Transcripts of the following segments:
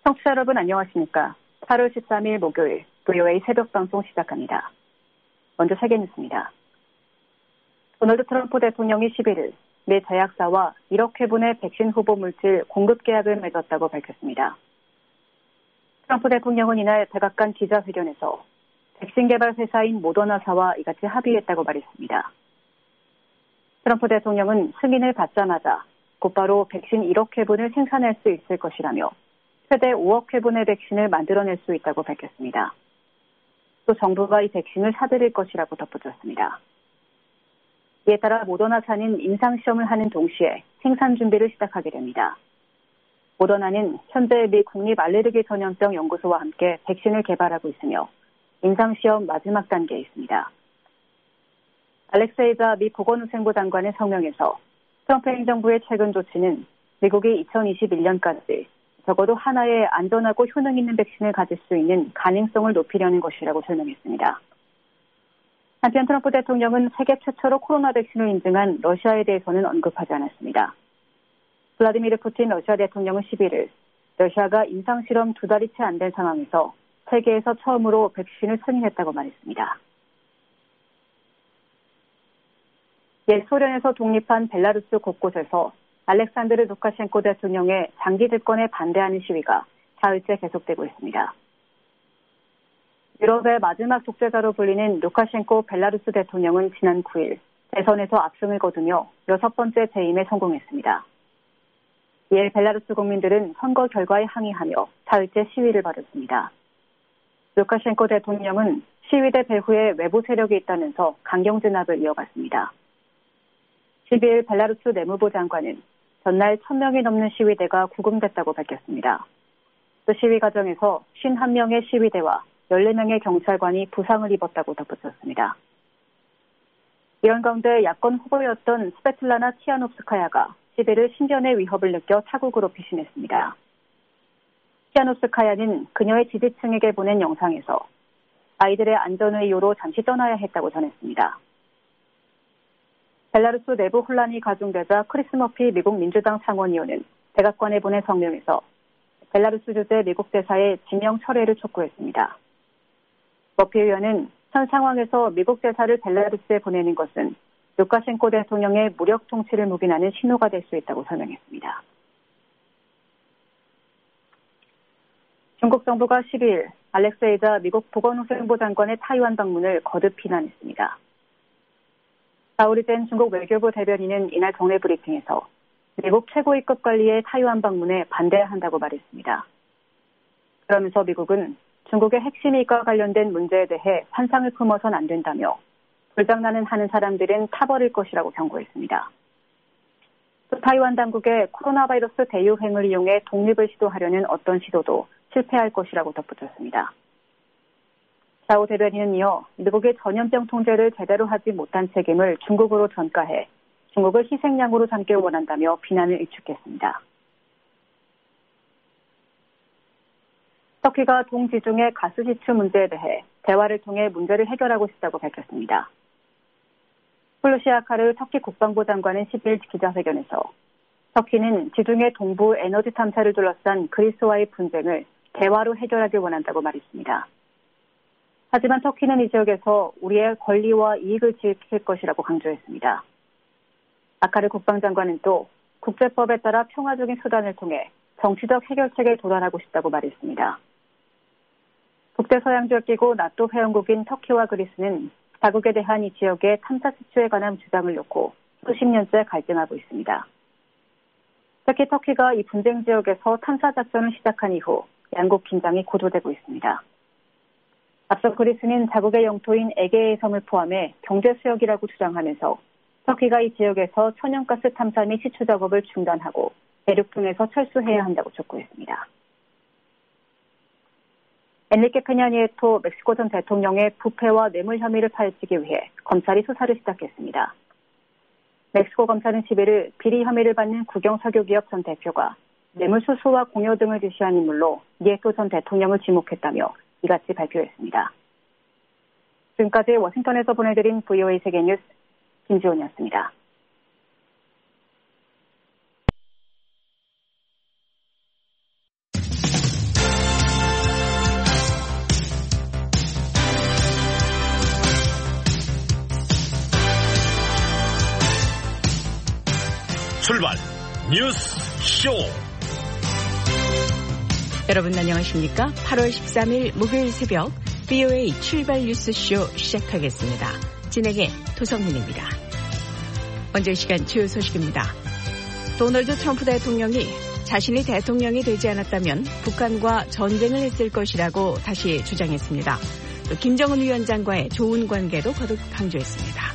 청취자 여러분 안녕하십니까? 8월 13일 목요일 VOA 새벽 방송 시작합니다. 먼저 세계 뉴스입니다. 도널드 트럼프 대통령이 11일 미 제약사와 1억 회분의 백신 후보 물질 공급 계약을 맺었다고 밝혔습니다. 트럼프 대통령은 이날 백악관 기자회견에서 백신 개발 회사인 모더나사와 이같이 합의했다고 말했습니다. 트럼프 대통령은 승인을 받자마자 곧바로 백신 1억 회분을 생산할 수 있을 것이라며 최대 5억 회분의 백신을 만들어낼 수 있다고 밝혔습니다. 또 정부가 이 백신을 사들일 것이라고 덧붙였습니다. 이에 따라 모더나사는 임상시험을 하는 동시에 생산 준비를 시작하게 됩니다. 모더나는 현재 미 국립알레르기전염병 연구소와 함께 백신을 개발하고 있으며 임상시험 마지막 단계에 있습니다. 알렉세이자 미 보건후생부 장관의 성명에서 트럼프 행정부의 최근 조치는 미국이 2021년까지 적어도 하나의 안전하고 효능 있는 백신을 가질 수 있는 가능성을 높이려는 것이라고 설명했습니다. 한편 트럼프 대통령은 세계 최초로 코로나 백신을 인증한 러시아에 대해서는 언급하지 않았습니다. 블라디미르 푸틴 러시아 대통령은 11일 러시아가 임상실험 2달이 채 안 된 상황에서 세계에서 처음으로 백신을 승인했다고 말했습니다. 옛 소련에서 독립한 벨라루스 곳곳에서 알렉산드르 루카셴코 대통령의 장기 집권에 반대하는 시위가 사흘째 계속되고 있습니다. 유럽의 마지막 독재자로 불리는 루카셴코 벨라루스 대통령은 지난 9일 대선에서 압승을 거두며 6번째 재임에 성공했습니다. 이에 벨라루스 국민들은 선거 결과에 항의하며 사흘째 시위를 벌였습니다. 루카셴코 대통령은 시위대 배후에 외부 세력이 있다면서 강경 진압을 이어갔습니다. 12일 벨라루스 내무부 장관은 전날 1000명이 넘는 시위대가 구금됐다고 밝혔습니다. 또 시위 과정에서 51명의 시위대와 14명의 경찰관이 부상을 입었다고 덧붙였습니다. 이런 가운데 야권 후보였던 스베틀라나 티아노프스카야가 11일 신변의 위협을 느껴 타국으로 피신했습니다. 티아노프스카야는 그녀의 지지층에게 보낸 영상에서 아이들의 안전의 이유로 잠시 떠나야 했다고 전했습니다. 벨라루스 내부 혼란이 가중되자 크리스 머피 미국 민주당 상원의원은 백악관에 보낸 성명에서 벨라루스 주재 미국 대사의 지명 철회를 촉구했습니다. 머피 의원은 현 상황에서 미국 대사를 벨라루스에 보내는 것은 루카셴코 대통령의 무력 통치를 묵인하는 신호가 될 수 있다고 설명했습니다. 중국 정부가 12일 알렉세이자 미국 보건후생부 장관의 타이완 방문을 거듭 비난했습니다. 사우리 젠 중국 외교부 대변인은 이날 정례 브리핑에서 미국 최고위급 관리의 타이완 방문에 반대한다고 말했습니다. 그러면서 미국은 중국의 핵심 이익과 관련된 문제에 대해 환상을 품어선 안 된다며 불장난을 하는 사람들은 타버릴 것이라고 경고했습니다. 또 타이완 당국의 코로나 바이러스 대유행을 이용해 독립을 시도하려는 어떤 시도도 실패할 것이라고 덧붙였습니다. 자오 대변인은 이어 미국의 전염병 통제를 제대로 하지 못한 책임을 중국으로 전가해 중국을 희생양으로 삼길 원한다며 비난을 일축했습니다. 터키가 동지중해 가스 시추 문제에 대해 대화를 통해 문제를 해결하고 싶다고 밝혔습니다. 훌루시 아카르 터키 국방부 장관은 10일 기자회견에서 터키는 지중해 동부 에너지 탐사를 둘러싼 그리스와의 분쟁을 대화로 해결하길 원한다고 말했습니다. 하지만 터키는 이 지역에서 우리의 권리와 이익을 지킬 것이라고 강조했습니다. 아카르 국방장관은 또 국제법에 따라 평화적인 수단을 통해 정치적 해결책에 도달하고 싶다고 말했습니다. 국제서양조약기구 나토 회원국인 터키와 그리스는 자국에 대한 이 지역의 탐사 시추에 관한 주장을 놓고 수십 년째 갈등하고 있습니다. 특히 터키가 이 분쟁 지역에서 탐사 작전을 시작한 이후 양국 긴장이 고조되고 있습니다. 앞서 그리스는 자국의 영토인 에게의 섬을 포함해 경제 수역이라고 주장하면서 터키가 이 지역에서 천연가스 탐사 및 시추 작업을 중단하고 대륙 통해서 철수해야 한다고 촉구했습니다. 엔리케 페냐니에토 멕시코 전 대통령의 부패와 뇌물 혐의를 파헤치기 위해 검찰이 수사를 시작했습니다. 멕시코 검찰은 11일 비리 혐의를 받는 국영 석유기업 전 대표가 뇌물 수수와 공여 등을 지시한 인물로 니에토 전 대통령을 지목했다며 이같이 발표했습니다. 지금까지 워싱턴에서 보내드린 VOA 세계뉴스 김지원이었습니다. 뉴스 쇼. 여러분 안녕하십니까? 8월 13일 목요일 새벽 VOA 출발 뉴스쇼 시작하겠습니다. 진행의 도성문입니다. 먼저 이 시간 주요 소식입니다. 도널드 트럼프 대통령이 자신이 대통령이 되지 않았다면 북한과 전쟁을 했을 것이라고 다시 주장했습니다. 또 김정은 위원장과의 좋은 관계도 거듭 강조했습니다.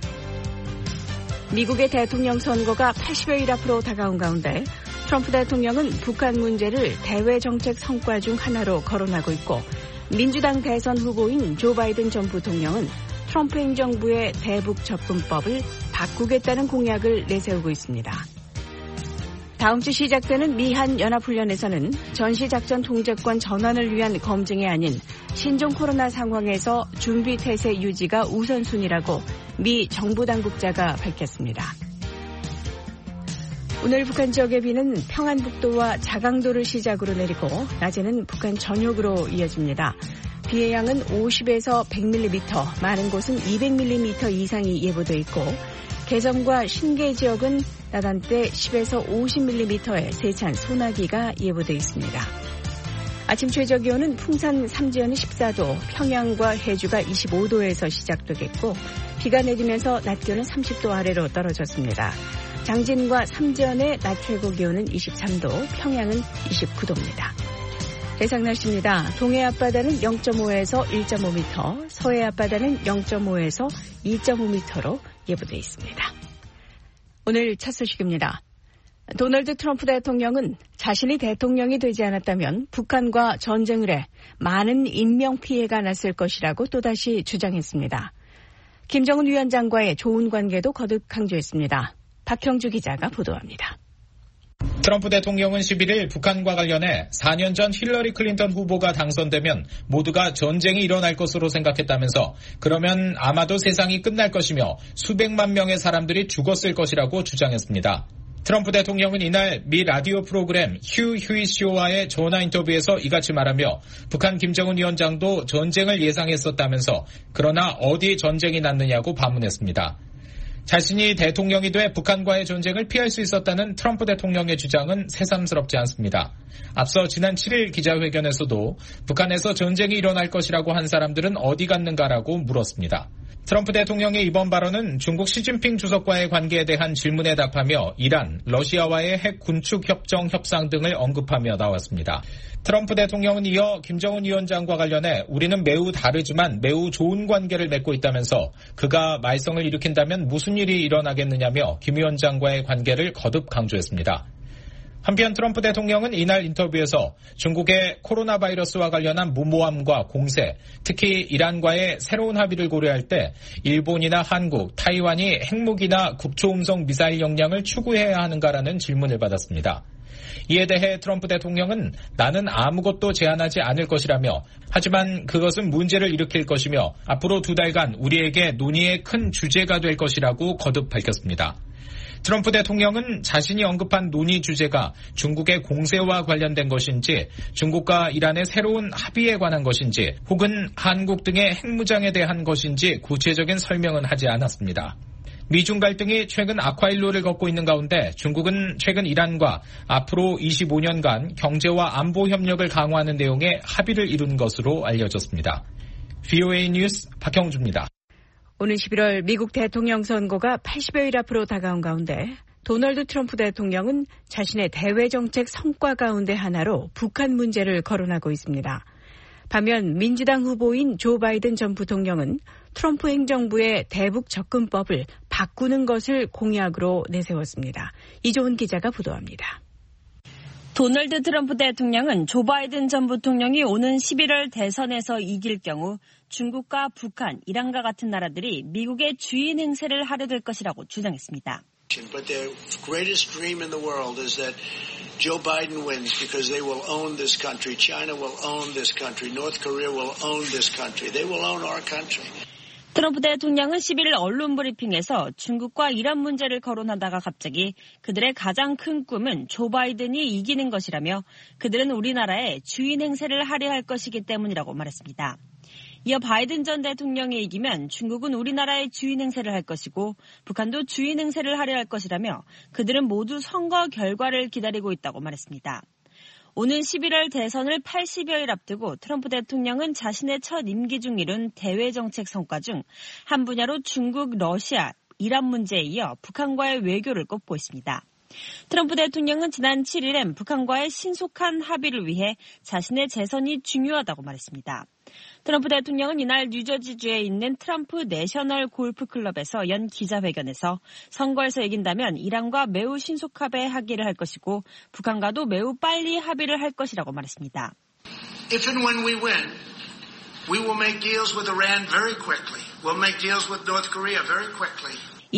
미국의 대통령 선거가 80여일 앞으로 다가온 가운데 트럼프 대통령은 북한 문제를 대외 정책 성과 중 하나로 거론하고 있고 민주당 대선 후보인 조 바이든 전 부통령은 트럼프 행정부의 대북 접근법을 바꾸겠다는 공약을 내세우고 있습니다. 다음 주 시작되는 미한 연합훈련에서는 전시작전 통제권 전환을 위한 검증이 아닌 신종 코로나 상황에서 준비 태세 유지가 우선순위라고 미 정부 당국자가 밝혔습니다. 오늘 북한 지역의 비는 평안북도와 자강도를 시작으로 내리고 낮에는 북한 전역으로 이어집니다. 비의 양은 50에서 100mm, 많은 곳은 200mm 이상이 예보돼 있고 개성과 신계 지역은 낮 한때 10에서 50mm의 세찬 소나기가 예보돼 있습니다. 아침 최저기온은 풍산 삼지연이 14도, 평양과 해주가 25도에서 시작되겠고 비가 내리면서 낮 기온은 30도 아래로 떨어졌습니다. 장진과 삼지연의 낮 최고 기온은 23도, 평양은 29도입니다. 해상 날씨입니다. 동해 앞바다는 0.5에서 1.5m, 서해 앞바다는 0.5에서 2.5m로 예보돼 있습니다. 오늘 첫 소식입니다. 도널드 트럼프 대통령은 자신이 대통령이 되지 않았다면 북한과 전쟁을 해 많은 인명피해가 났을 것이라고 또다시 주장했습니다. 김정은 위원장과의 좋은 관계도 거듭 강조했습니다. 박형주 기자가 보도합니다. 트럼프 대통령은 11일 북한과 관련해 4년 전 힐러리 클린턴 후보가 당선되면 모두가 전쟁이 일어날 것으로 생각했다면서 그러면 아마도 세상이 끝날 것이며 수백만 명의 사람들이 죽었을 것이라고 주장했습니다. 트럼프 대통령은 이날 미 라디오 프로그램 휴 휴이쇼와의 전화 인터뷰에서 이같이 말하며 북한 김정은 위원장도 전쟁을 예상했었다면서 그러나 어디 전쟁이 났느냐고 반문했습니다. 자신이 대통령이 돼 북한과의 전쟁을 피할 수 있었다는 트럼프 대통령의 주장은 새삼스럽지 않습니다. 앞서 지난 7일 기자회견에서도 북한에서 전쟁이 일어날 것이라고 한 사람들은 어디 갔는가라고 물었습니다. 트럼프 대통령의 이번 발언은 중국 시진핑 주석과의 관계에 대한 질문에 답하며 이란, 러시아와의 핵 군축 협정 협상 등을 언급하며 나왔습니다. 트럼프 대통령은 이어 김정은 위원장과 관련해 우리는 매우 다르지만 매우 좋은 관계를 맺고 있다면서 그가 말썽을 일으킨다면 무슨 일이 일어나겠느냐며 김 위원장과의 관계를 거듭 강조했습니다. 한편 트럼프 대통령은 이날 인터뷰에서 중국의 코로나 바이러스와 관련한 무모함과 공세, 특히 이란과의 새로운 합의를 고려할 때 일본이나 한국, 타이완이 핵무기나 국초음속 미사일 역량을 추구해야 하는가라는 질문을 받았습니다. 이에 대해 트럼프 대통령은 나는 아무것도 제안하지 않을 것이라며 하지만 그것은 문제를 일으킬 것이며 앞으로 2달간 우리에게 논의의 큰 주제가 될 것이라고 거듭 밝혔습니다. 트럼프 대통령은 자신이 언급한 논의 주제가 중국의 공세와 관련된 것인지 중국과 이란의 새로운 합의에 관한 것인지 혹은 한국 등의 핵무장에 대한 것인지 구체적인 설명은 하지 않았습니다. 미중 갈등이 최근 악화일로를 걷고 있는 가운데 중국은 최근 이란과 앞으로 25년간 경제와 안보 협력을 강화하는 내용의 합의를 이룬 것으로 알려졌습니다. VOA 뉴스 박형주입니다. 오는 11월 미국 대통령 선거가 80여일 앞으로 다가온 가운데 도널드 트럼프 대통령은 자신의 대외 정책 성과 가운데 하나로 북한 문제를 거론하고 있습니다. 반면 민주당 후보인 조 바이든 전 부통령은 트럼프 행정부의 대북 접근법을 바꾸는 것을 공약으로 내세웠습니다. 이조은 기자가 보도합니다. 도널드 트럼프 대통령은 조 바이든 전 부통령이 오는 11월 대선에서 이길 경우 중국과 북한, 이란과 같은 나라들이 미국의 주인 행세를 하려 될 것이라고 주장했습니다. But their greatest dream in the world is that Joe Biden wins because they will own this country. China will own this country. North Korea will own this country. They will own our country. 트럼프 대통령은 11일 언론 브리핑에서 중국과 이란 문제를 거론하다가 갑자기 그들의 가장 큰 꿈은 조 바이든이 이기는 것이라며 그들은 우리나라에 주인 행세를 하려 할 것이기 때문이라고 말했습니다. 이어 바이든 전 대통령이 이기면 중국은 우리나라의 주인 행세를 할 것이고 북한도 주인 행세를 하려 할 것이라며 그들은 모두 선거 결과를 기다리고 있다고 말했습니다. 오는 11월 대선을 80여일 앞두고 트럼프 대통령은 자신의 첫 임기 중 이룬 대외 정책 성과 중 한 분야로 중국, 러시아, 이란 문제에 이어 북한과의 외교를 꼽고 있습니다. 트럼프 대통령은 지난 7일엔 북한과의 신속한 합의를 위해 자신의 재선이 중요하다고 말했습니다. 트럼프 대통령은 이날 뉴저지주에 있는 트럼프 내셔널 골프 클럽에서 연 기자회견에서 선거에서 이긴다면 이란과 매우 신속하게 합의를 할 것이고 북한과도 매우 빨리 합의를 할 것이라고 말했습니다. If and when we win, we will make deals with Iran very quickly. We'll make deals with North Korea very quickly.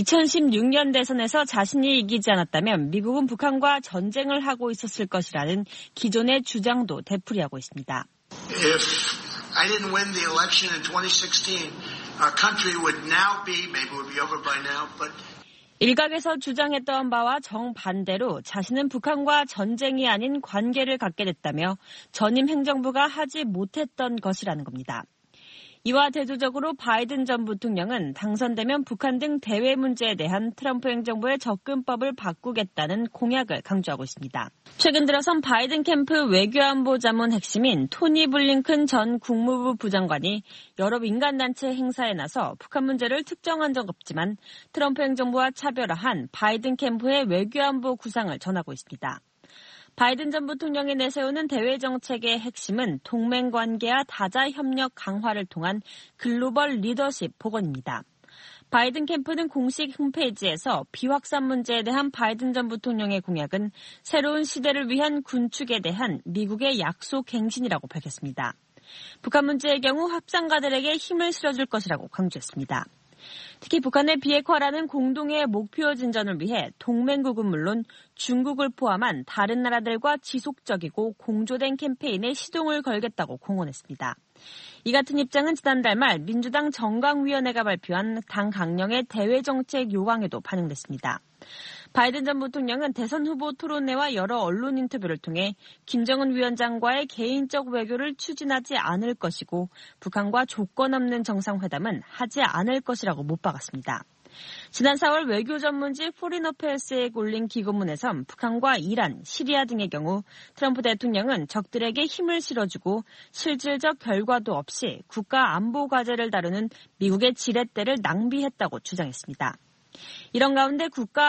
2016년 대선에서 자신이 이기지 않았다면 미국은 북한과 전쟁을 하고 있었을 것이라는 기존의 주장도 되풀이하고 있습니다. If I didn't win the election in 2016, our country would now be, maybe it would be over by now, but 일각에서 주장했던 바와 정반대로 자신은 북한과 전쟁이 아닌 관계를 갖게 됐다며 전임 행정부가 하지 못했던 것이라는 겁니다. 이와 대조적으로 바이든 전 부통령은 당선되면 북한 등 대외 문제에 대한 트럼프 행정부의 접근법을 바꾸겠다는 공약을 강조하고 있습니다. 최근 들어선 바이든 캠프 외교안보 자문 핵심인 토니 블링컨 전 국무부 부장관이 여러 민간단체 행사에 나서 북한 문제를 특정한 적 없지만 트럼프 행정부와 차별화한 바이든 캠프의 외교안보 구상을 전하고 있습니다. 바이든 전 부통령이 내세우는 대외 정책의 핵심은 동맹관계와 다자협력 강화를 통한 글로벌 리더십 복원입니다. 바이든 캠프는 공식 홈페이지에서 비확산 문제에 대한 바이든 전 부통령의 공약은 새로운 시대를 위한 군축에 대한 미국의 약속 행진이라고 밝혔습니다. 북한 문제의 경우 합상가들에게 힘을 실어줄 것이라고 강조했습니다. 특히 북한의 비핵화라는 공동의 목표 진전을 위해 동맹국은 물론 중국을 포함한 다른 나라들과 지속적이고 공조된 캠페인에 시동을 걸겠다고 공언했습니다. 이 같은 입장은 지난달 말 민주당 정강위원회가 발표한 당 강령의 대외정책 요강에도 반영됐습니다. 바이든 전 부통령은 대선 후보 토론회와 여러 언론 인터뷰를 통해 김정은 위원장과의 개인적 외교를 추진하지 않을 것이고 북한과 조건 없는 정상회담은 하지 않을 것이라고 못 박았습니다. 지난 4월 외교 전문지 포린 어페어스에 올린 기고문에선 북한과 이란, 시리아 등의 경우 트럼프 대통령은 적들에게 힘을 실어주고 실질적 결과도 없이 국가 안보 과제를 다루는 미국의 지렛대를 낭비했다고 주장했습니다. 이런 가운데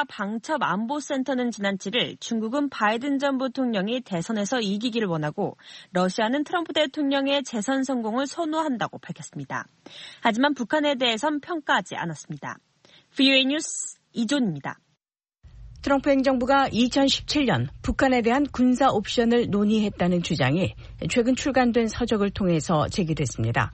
국가방첩안보센터는 지난 7일 중국은 바이든 전 부통령이 대선에서 이기기를 원하고 러시아는 트럼프 대통령의 재선 성공을 선호한다고 밝혔습니다. 하지만 북한에 대해선 평가하지 않았습니다. VOA 뉴스 이존입니다. 트럼프 행정부가 2017년 북한에 대한 군사 옵션을 논의했다는 주장이 최근 출간된 서적을 통해서 제기됐습니다.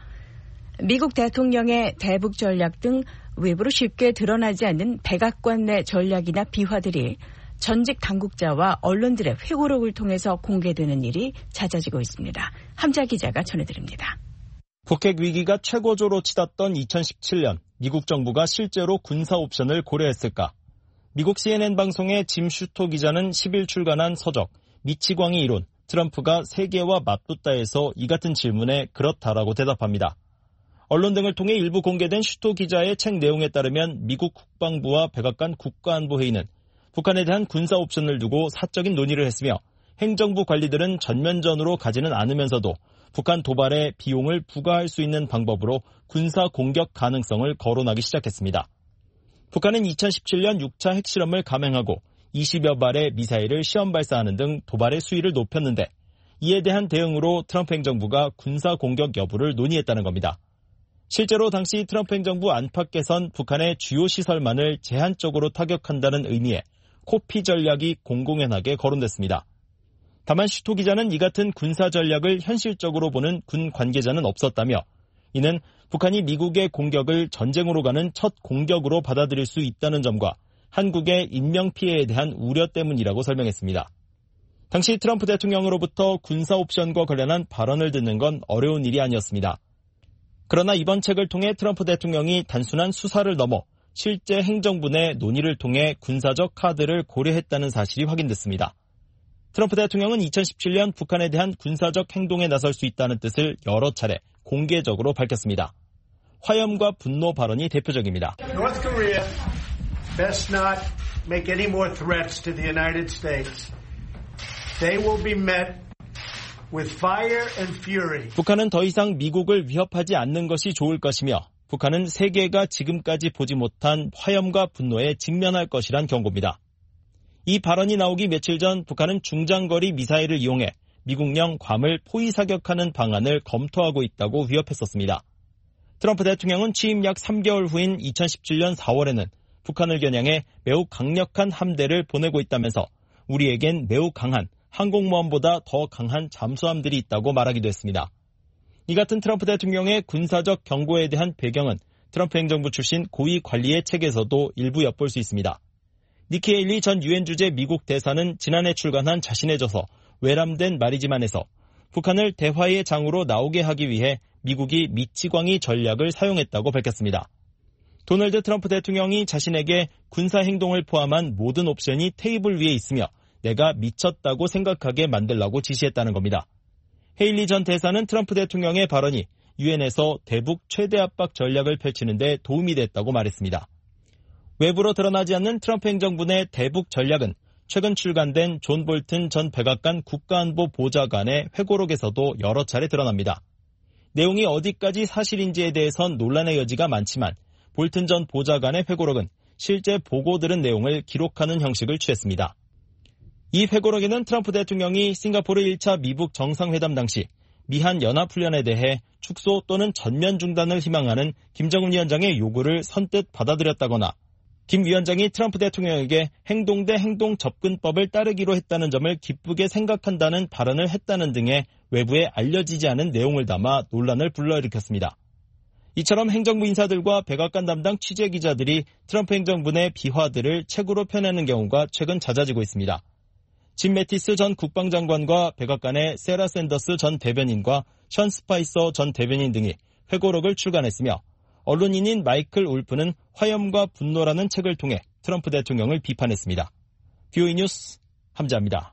미국 대통령의 대북 전략 등 외부로 쉽게 드러나지 않는 백악관 내 전략이나 비화들이 전직 당국자와 언론들의 회고록을 통해서 공개되는 일이 잦아지고 있습니다. 함자 기자가 전해드립니다. 북핵 위기가 최고조로 치닫던 2017년 미국 정부가 실제로 군사 옵션을 고려했을까? 미국 CNN 방송의 짐 슈토 기자는 10일 출간한 서적 미치광이 이론, 트럼프가 세계와 맞붙다에서 이 같은 질문에 그렇다라고 대답합니다. 언론 등을 통해 일부 공개된 슈토 기자의 책 내용에 따르면 미국 국방부와 백악관 국가안보회의는 북한에 대한 군사 옵션을 두고 사적인 논의를 했으며 행정부 관리들은 전면전으로 가지는 않으면서도 북한 도발에 비용을 부과할 수 있는 방법으로 군사 공격 가능성을 거론하기 시작했습니다. 북한은 2017년 6차 핵실험을 감행하고 20여 발의 미사일을 시험 발사하는 등 도발의 수위를 높였는데 이에 대한 대응으로 트럼프 행정부가 군사 공격 여부를 논의했다는 겁니다. 실제로 당시 트럼프 행정부 안팎에선 북한의 주요 시설만을 제한적으로 타격한다는 의미의 코피 전략이 공공연하게 거론됐습니다. 다만 슈토 기자는 이 같은 군사 전략을 현실적으로 보는 군 관계자는 없었다며 이는 북한이 미국의 공격을 전쟁으로 가는 첫 공격으로 받아들일 수 있다는 점과 한국의 인명피해에 대한 우려 때문이라고 설명했습니다. 당시 트럼프 대통령으로부터 군사 옵션과 관련한 발언을 듣는 건 어려운 일이 아니었습니다. 그러나 이번 책을 통해 트럼프 대통령이 단순한 수사를 넘어 실제 행정부 내 논의를 통해 군사적 카드를 고려했다는 사실이 확인됐습니다. 트럼프 대통령은 2017년 북한에 대한 군사적 행동에 나설 수 있다는 뜻을 여러 차례 공개적으로 밝혔습니다. 화염과 분노 발언이 대표적입니다. North Korea best not make any more threats to the United States. They will be met with fire and fury. 북한은 더 이상 미국을 위협하지 않는 것이 좋을 것이며 북한은 세계가 지금까지 보지 못한 화염과 분노에 직면할 것이란 경고입니다. 이 발언이 나오기 며칠 전 북한은 중장거리 미사일을 이용해 미국령 괌을 포위 사격하는 방안을 검토하고 있다고 위협했었습니다. 트럼프 대통령은 취임 약 3개월 후인 2017년 4월에는 북한을 겨냥해 매우 강력한 함대를 보내고 있다면서 우리에겐 매우 강한 항공모함보다 더 강한 잠수함들이 있다고 말하기도 했습니다. 이 같은 트럼프 대통령의 군사적 경고에 대한 배경은 트럼프 행정부 출신 고위 관리의 책에서도 일부 엿볼 수 있습니다. 니키 헤일리 전 유엔 주재 미국 대사는 지난해 출간한 자신의 저서 외람된 말이지만에서 북한을 대화의 장으로 나오게 하기 위해 미국이 미치광이 전략을 사용했다고 밝혔습니다. 도널드 트럼프 대통령이 자신에게 군사행동을 포함한 모든 옵션이 테이블 위에 있으며 내가 미쳤다고 생각하게 만들라고 지시했다는 겁니다. 헤일리 전 대사는 트럼프 대통령의 발언이 유엔에서 대북 최대 압박 전략을 펼치는 데 도움이 됐다고 말했습니다. 외부로 드러나지 않는 트럼프 행정부 내 대북 전략은 최근 출간된 존 볼튼 전 백악관 국가안보 보좌관의 회고록에서도 여러 차례 드러납니다. 내용이 어디까지 사실인지에 대해선 논란의 여지가 많지만 볼튼 전 보좌관의 회고록은 실제 보고 들은 내용을 기록하는 형식을 취했습니다. 이 회고록에는 트럼프 대통령이 싱가포르 1차 미북 정상회담 당시 미한 연합훈련에 대해 축소 또는 전면 중단을 희망하는 김정은 위원장의 요구를 선뜻 받아들였다거나 김 위원장이 트럼프 대통령에게 행동 대 행동 접근법을 따르기로 했다는 점을 기쁘게 생각한다는 발언을 했다는 등의 외부에 알려지지 않은 내용을 담아 논란을 불러일으켰습니다. 이처럼 행정부 인사들과 백악관 담당 취재기자들이 트럼프 행정부 내 비화들을 책으로 펴내는 경우가 최근 잦아지고 있습니다. 짐 매티스 전 국방장관과 백악관의 세라 샌더스 전 대변인과 션 스파이서 전 대변인 등이 회고록을 출간했으며 언론인인 마이클 울프는 화염과 분노라는 책을 통해 트럼프 대통령을 비판했습니다. VOA 뉴스 함자입니다.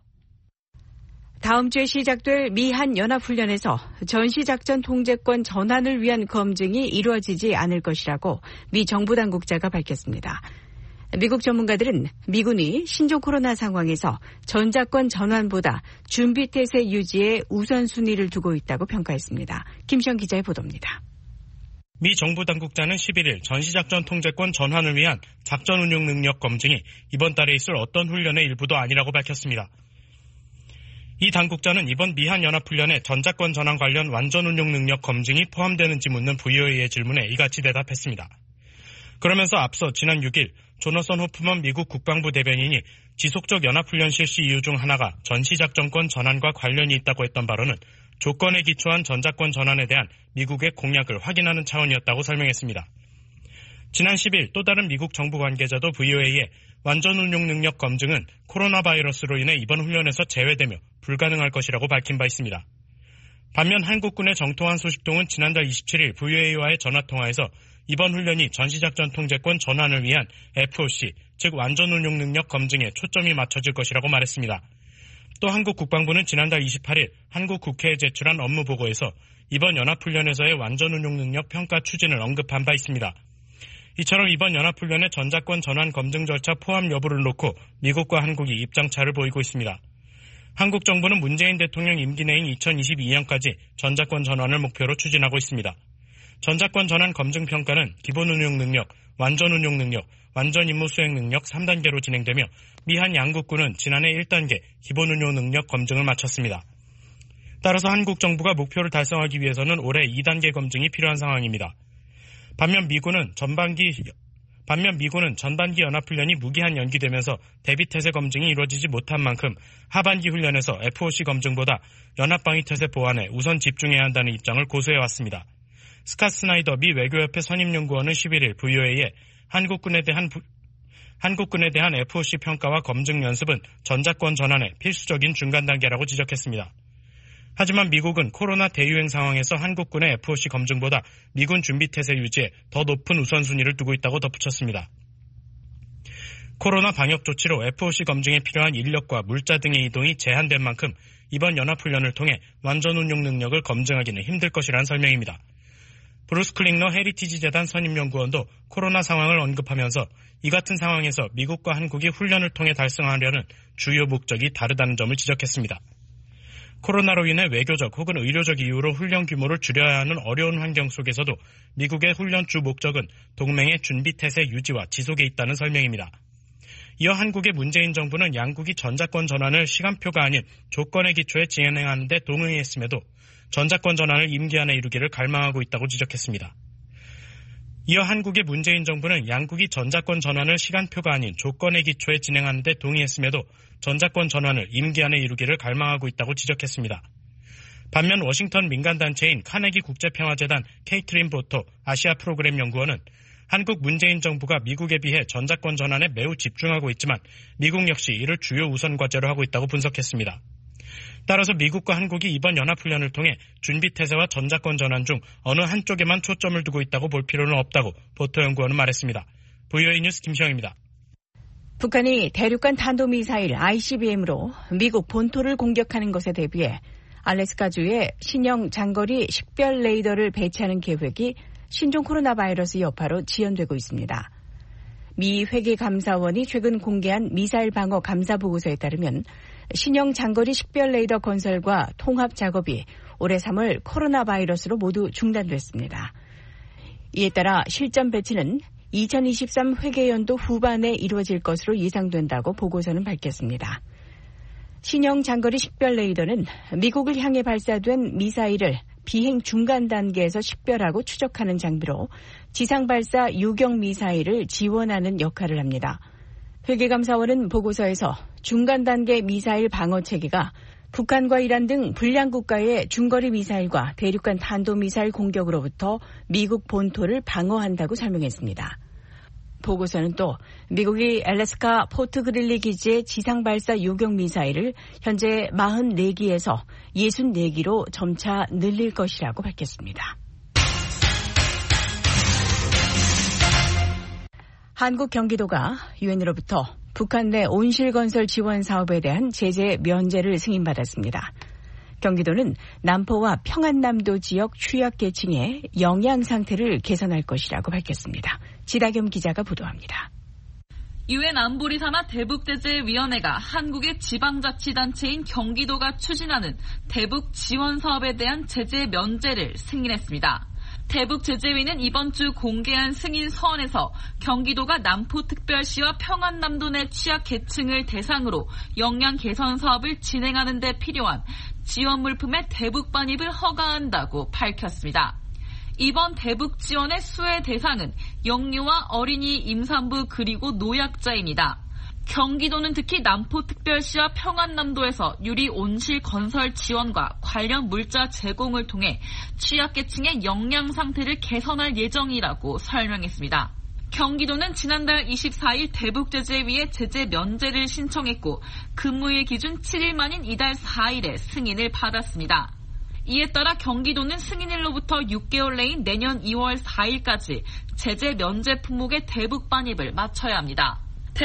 다음 주에 시작될 미한 연합훈련에서 전시작전 통제권 전환을 위한 검증이 이루어지지 않을 것이라고 미 정부 당국자가 밝혔습니다. 미국 전문가들은 미군이 신종 코로나 상황에서 전작권 전환보다 준비태세 유지에 우선순위를 두고 있다고 평가했습니다. 김시영 기자의 보도입니다. 미 정부 당국자는 11일 전시작전 통제권 전환을 위한 작전 운용 능력 검증이 이번 달에 있을 어떤 훈련의 일부도 아니라고 밝혔습니다. 이 당국자는 이번 미한 연합훈련에 전작권 전환 관련 완전 운용 능력 검증이 포함되는지 묻는 VOA의 질문에 이같이 대답했습니다. 그러면서 앞서 지난 6일 조너선 호프먼 미국 국방부 대변인이 지속적 연합훈련 실시 이유 중 하나가 전시작전권 전환과 관련이 있다고 했던 바로는 조건에 기초한 전작권 전환에 대한 미국의 공약을 확인하는 차원이었다고 설명했습니다. 지난 10일 또 다른 미국 정부 관계자도 VOA에 완전 운용 능력 검증은 코로나 바이러스로 인해 이번 훈련에서 제외되며 불가능할 것이라고 밝힌 바 있습니다. 반면 한국군의 정통한 소식통은 지난달 27일 VOA와의 전화통화에서 이번 훈련이 전시작전 통제권 전환을 위한 FOC, 즉 완전 운용 능력 검증에 초점이 맞춰질 것이라고 말했습니다. 또 한국 국방부는 지난달 28일 한국 국회에 제출한 업무보고에서 이번 연합훈련에서의 완전 운용 능력 평가 추진을 언급한 바 있습니다. 이처럼 이번 연합훈련의 전작권 전환 검증 절차 포함 여부를 놓고 미국과 한국이 입장차를 보이고 있습니다. 한국 정부는 문재인 대통령 임기 내인 2022년까지 전작권 전환을 목표로 추진하고 있습니다. 전작권 전환 검증 평가는 기본 운용 능력, 완전 운용 능력, 완전 임무 수행 능력 3단계로 진행되며 미한 양국군은 지난해 1단계 기본 운용 능력 검증을 마쳤습니다. 따라서 한국 정부가 목표를 달성하기 위해서는 올해 2단계 검증이 필요한 상황입니다. 반면 미군은 전반기 연합훈련이 무기한 연기되면서 대비태세 검증이 이루어지지 못한 만큼 하반기 훈련에서 FOC 검증보다 연합방위태세 보완에 우선 집중해야 한다는 입장을 고수해왔습니다. 스캇 스나이더 미 외교협회 선임연구원은 11일 VOA에 한국군에 대한 FOC 평가와 검증 연습은 전작권 전환의 필수적인 중간 단계라고 지적했습니다. 하지만 미국은 코로나 대유행 상황에서 한국군의 FOC 검증보다 미군 준비태세 유지에 더 높은 우선순위를 두고 있다고 덧붙였습니다. 코로나 방역 조치로 FOC 검증에 필요한 인력과 물자 등의 이동이 제한된 만큼 이번 연합훈련을 통해 완전 운용 능력을 검증하기는 힘들 것이라는 설명입니다. 브루스 클링너 헤리티지 재단 선임연구원도 코로나 상황을 언급하면서 이 같은 상황에서 미국과 한국이 훈련을 통해 달성하려는 주요 목적이 다르다는 점을 지적했습니다. 코로나로 인해 외교적 혹은 의료적 이유로 훈련 규모를 줄여야 하는 어려운 환경 속에서도 미국의 훈련 주 목적은 동맹의 준비태세 유지와 지속에 있다는 설명입니다. 이어 한국의 문재인 정부는 양국이 전자권 전환을 시간표가 아닌 조건의 기초에 진행하는 데 동의했음에도 전자권 전환을 임기 안에 이루기를 갈망하고 있다고 지적했습니다. 이어 한국의 문재인 정부는 양국이 전자권 전환을 시간표가 아닌 조건의 기초에 진행하는 데 동의했음에도 전자권 전환을 임기 안에 이루기를 갈망하고 있다고 지적했습니다. 반면 워싱턴 민간단체인 카네기 국제평화재단 케이트린 보토 아시아 프로그램 연구원은 한국 문재인 정부가 미국에 비해 전자권 전환에 매우 집중하고 있지만 미국 역시 이를 주요 우선 과제로 하고 있다고 분석했습니다. 따라서 미국과 한국이 이번 연합훈련을 통해 준비태세와 전자권 전환 중 어느 한쪽에만 초점을 두고 있다고 볼 필요는 없다고 보토 연구원은 말했습니다. VOA 뉴스 김시영입니다. 북한이 대륙간 탄도미사일 ICBM으로 미국 본토를 공격하는 것에 대비해 알래스카주에 신형 장거리 식별 레이더를 배치하는 계획이 신종 코로나 바이러스 여파로 지연되고 있습니다. 미 회계감사원이 최근 공개한 미사일 방어 감사 보고서에 따르면 신형 장거리 식별 레이더 건설과 통합 작업이 올해 3월 코로나 바이러스로 모두 중단됐습니다. 이에 따라 실전 배치는 2023 회계연도 후반에 이루어질 것으로 예상된다고 보고서는 밝혔습니다. 신형 장거리 식별 레이더는 미국을 향해 발사된 미사일을 비행 중간 단계에서 식별하고 추적하는 장비로 지상 발사 유격 미사일을 지원하는 역할을 합니다. 회계감사원은 보고서에서 중간 단계 미사일 방어 체계가 북한과 이란 등 불량 국가의 중거리 미사일과 대륙간 탄도미사일 공격으로부터 미국 본토를 방어한다고 설명했습니다. 보고서는 또 미국이 알래스카 포트 그릴리 기지의 지상 발사 요격 미사일을 현재 44기에서 64기로 점차 늘릴 것이라고 밝혔습니다. 한국 경기도가 유엔으로부터 북한 내 온실건설 지원 사업에 대한 제재 면제를 승인받았습니다. 경기도는 남포와 평안남도 지역 취약계층의 영양 상태를 개선할 것이라고 밝혔습니다. 지다겸 기자가 보도합니다. 유엔 안보리 산하 대북제재위원회가 한국의 지방자치단체인 경기도가 추진하는 대북 지원 사업에 대한 제재 면제를 승인했습니다. 대북제재위는 이번 주 공개한 승인 서원에서 경기도가 남포특별시와 평안남도 내 취약계층을 대상으로 역량 개선 사업을 진행하는 데 필요한 지원 물품의 대북 반입을 허가한다고 밝혔습니다. 이번 대북 지원의 수혜 대상은 영유아, 어린이, 임산부 그리고 노약자입니다. 경기도는 특히 남포특별시와 평안남도에서 유리 온실 건설 지원과 관련 물자 제공을 통해 취약계층의 영양 상태를 개선할 예정이라고 설명했습니다. 경기도는 지난달 24일 대북제재위에 제재 면제를 신청했고 근무일 기준 7일 만인 이달 4일에 승인을 받았습니다. 이에 따라 경기도는 승인일로부터 6개월 내인 내년 2월 4일까지 제재 면제 품목의 대북 반입을 마쳐야 합니다.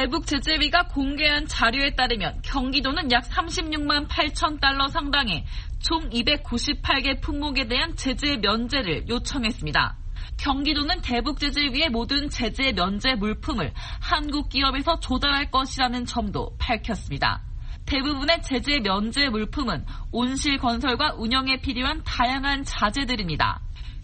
대북제재위가 공개한 자료에 따르면 경기도는 약 36만 8천 달러 상당의 총 298개 품목에 대한 제재 면제를 요청했습니다. 경기도는 대북제재위의 모든 제재 면제 물품을 한국 기업에서 조달할 것이라는 점도 밝혔습니다. 대부분의 제재 면제 물품은 온실 건설과 운영에 필요한 다양한 자재들입니다.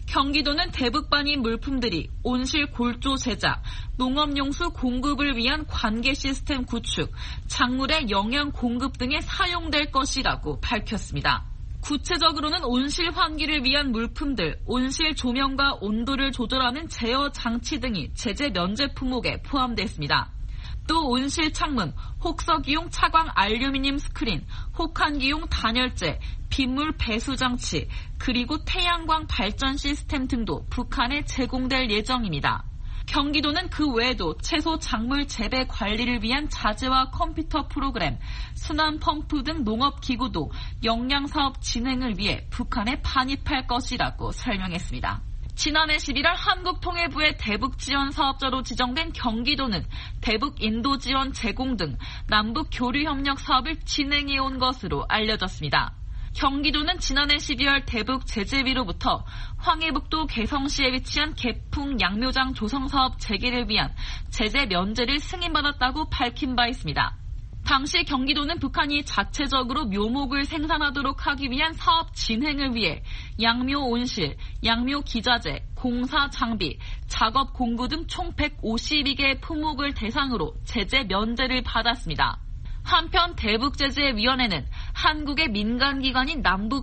경기도는 대북 반입 물품들이 온실 골조 제작, 농업용수 공급을 위한 관계 시스템 구축, 작물의 영양 공급 등에 사용될 것이라고 밝혔습니다. 구체적으로는 온실 환기를 위한 물품들, 온실 조명과 온도를 조절하는 제어 장치 등이 제재 면제 품목에 포함됐습니다. 또 온실 창문, 혹서기용 차광 알루미늄 스크린, 혹한기용 단열재, 빗물 배수 장치, 그리고 태양광 발전 시스템 등도 북한에 제공될 예정입니다. 경기도는 그 외에도 채소 작물 재배 관리를 위한 자재와 컴퓨터 프로그램, 순환 펌프 등 농업기구도 영양사업 진행을 위해 북한에 반입할 것이라고 설명했습니다. 지난해 11월 한국통일부의 대북지원 사업자로 지정된 경기도는 대북 인도지원 제공 등 남북 교류협력 사업을 진행해온 것으로 알려졌습니다. 경기도는 지난해 12월 대북 제재위로부터 황해북도 개성시에 위치한 개풍 양묘장 조성사업 재개를 위한 제재 면제를 승인받았다고 밝힌 바 있습니다. 당시 경기도는 북한이 자체적으로 묘목을 생산하도록 하기 위한 사업 진행을 위해 양묘 온실, 양묘 기자재, 공사 장비, 작업 공구 등 총 152개 품목을 대상으로 제재 면제를 받았습니다. 한편 대북제재위원회는 한국의 민간기관인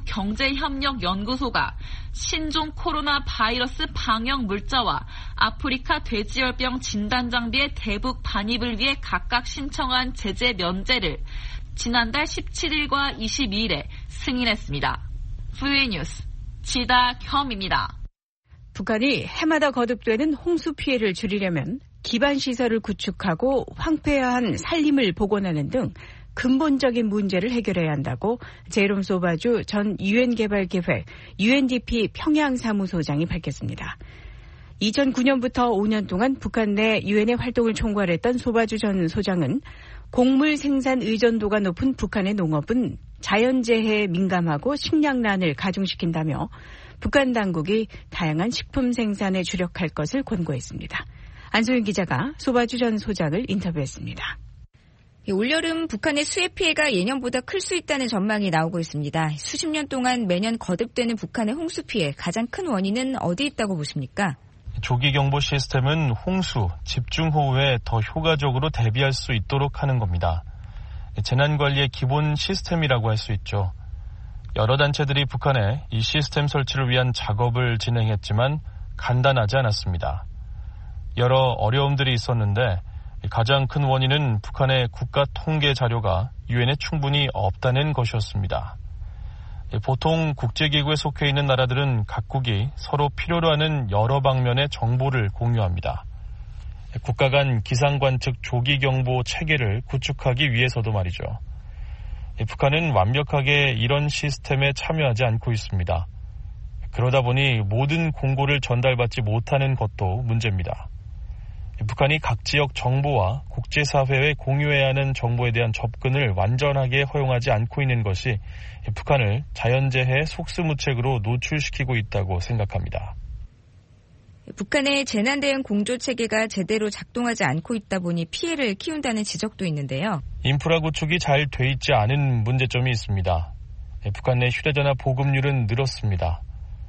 남북경제협력연구소가 신종 코로나 바이러스 방역 물자와 아프리카 돼지열병 진단장비의 대북 반입을 위해 각각 신청한 제재 면제를 지난달 17일과 22일에 승인했습니다. VOA 뉴스 지다겸입니다. 북한이 해마다 거듭되는 홍수 피해를 줄이려면 기반시설을 구축하고 황폐화한 산림을 복원하는 등 근본적인 문제를 해결해야 한다고 제롬 소바주 전 유엔개발계획 UNDP 평양사무소장이 밝혔습니다. 2009년부터 5년 동안 북한 내 유엔의 활동을 총괄했던 소바주 전 소장은 곡물 생산 의존도가 높은 북한의 농업은 자연재해에 민감하고 식량난을 가중시킨다며 북한 당국이 다양한 식품 생산에 주력할 것을 권고했습니다. 안소영 기자가 소바주 전 소장을 인터뷰했습니다. 올여름 북한의 수해 피해가 예년보다 클 수 있다는 전망이 나오고 있습니다. 수십 년 동안 매년 거듭되는 북한의 홍수 피해 가장 큰 원인은 어디 있다고 보십니까? 조기경보 시스템은 홍수, 집중호우에 더 효과적으로 대비할 수 있도록 하는 겁니다. 재난관리의 기본 시스템이라고 할 수 있죠. 여러 단체들이 북한에 이 시스템 설치를 위한 작업을 진행했지만 간단하지 않았습니다. 여러 어려움들이 있었는데 가장 큰 원인은 북한의 국가 통계 자료가 유엔에 충분히 없다는 것이었습니다. 보통 국제기구에 속해 있는 나라들은 각국이 서로 필요로 하는 여러 방면의 정보를 공유합니다. 국가 간 기상관측 조기경보 체계를 구축하기 위해서도 말이죠. 북한은 완벽하게 이런 시스템에 참여하지 않고 있습니다. 그러다 보니 모든 공고를 전달받지 못하는 것도 문제입니다. 북한이 각 지역 정보와 국제사회에 공유해야 하는 정보에 대한 접근을 완전하게 허용하지 않고 있는 것이 북한을 자연재해의 속수무책으로 노출시키고 있다고 생각합니다. 북한의 재난대응 공조체계가 제대로 작동하지 않고 있다 보니 피해를 키운다는 지적도 있는데요. 인프라 구축이 잘 돼 있지 않은 문제점이 있습니다. 북한 내 휴대전화 보급률은 늘었습니다.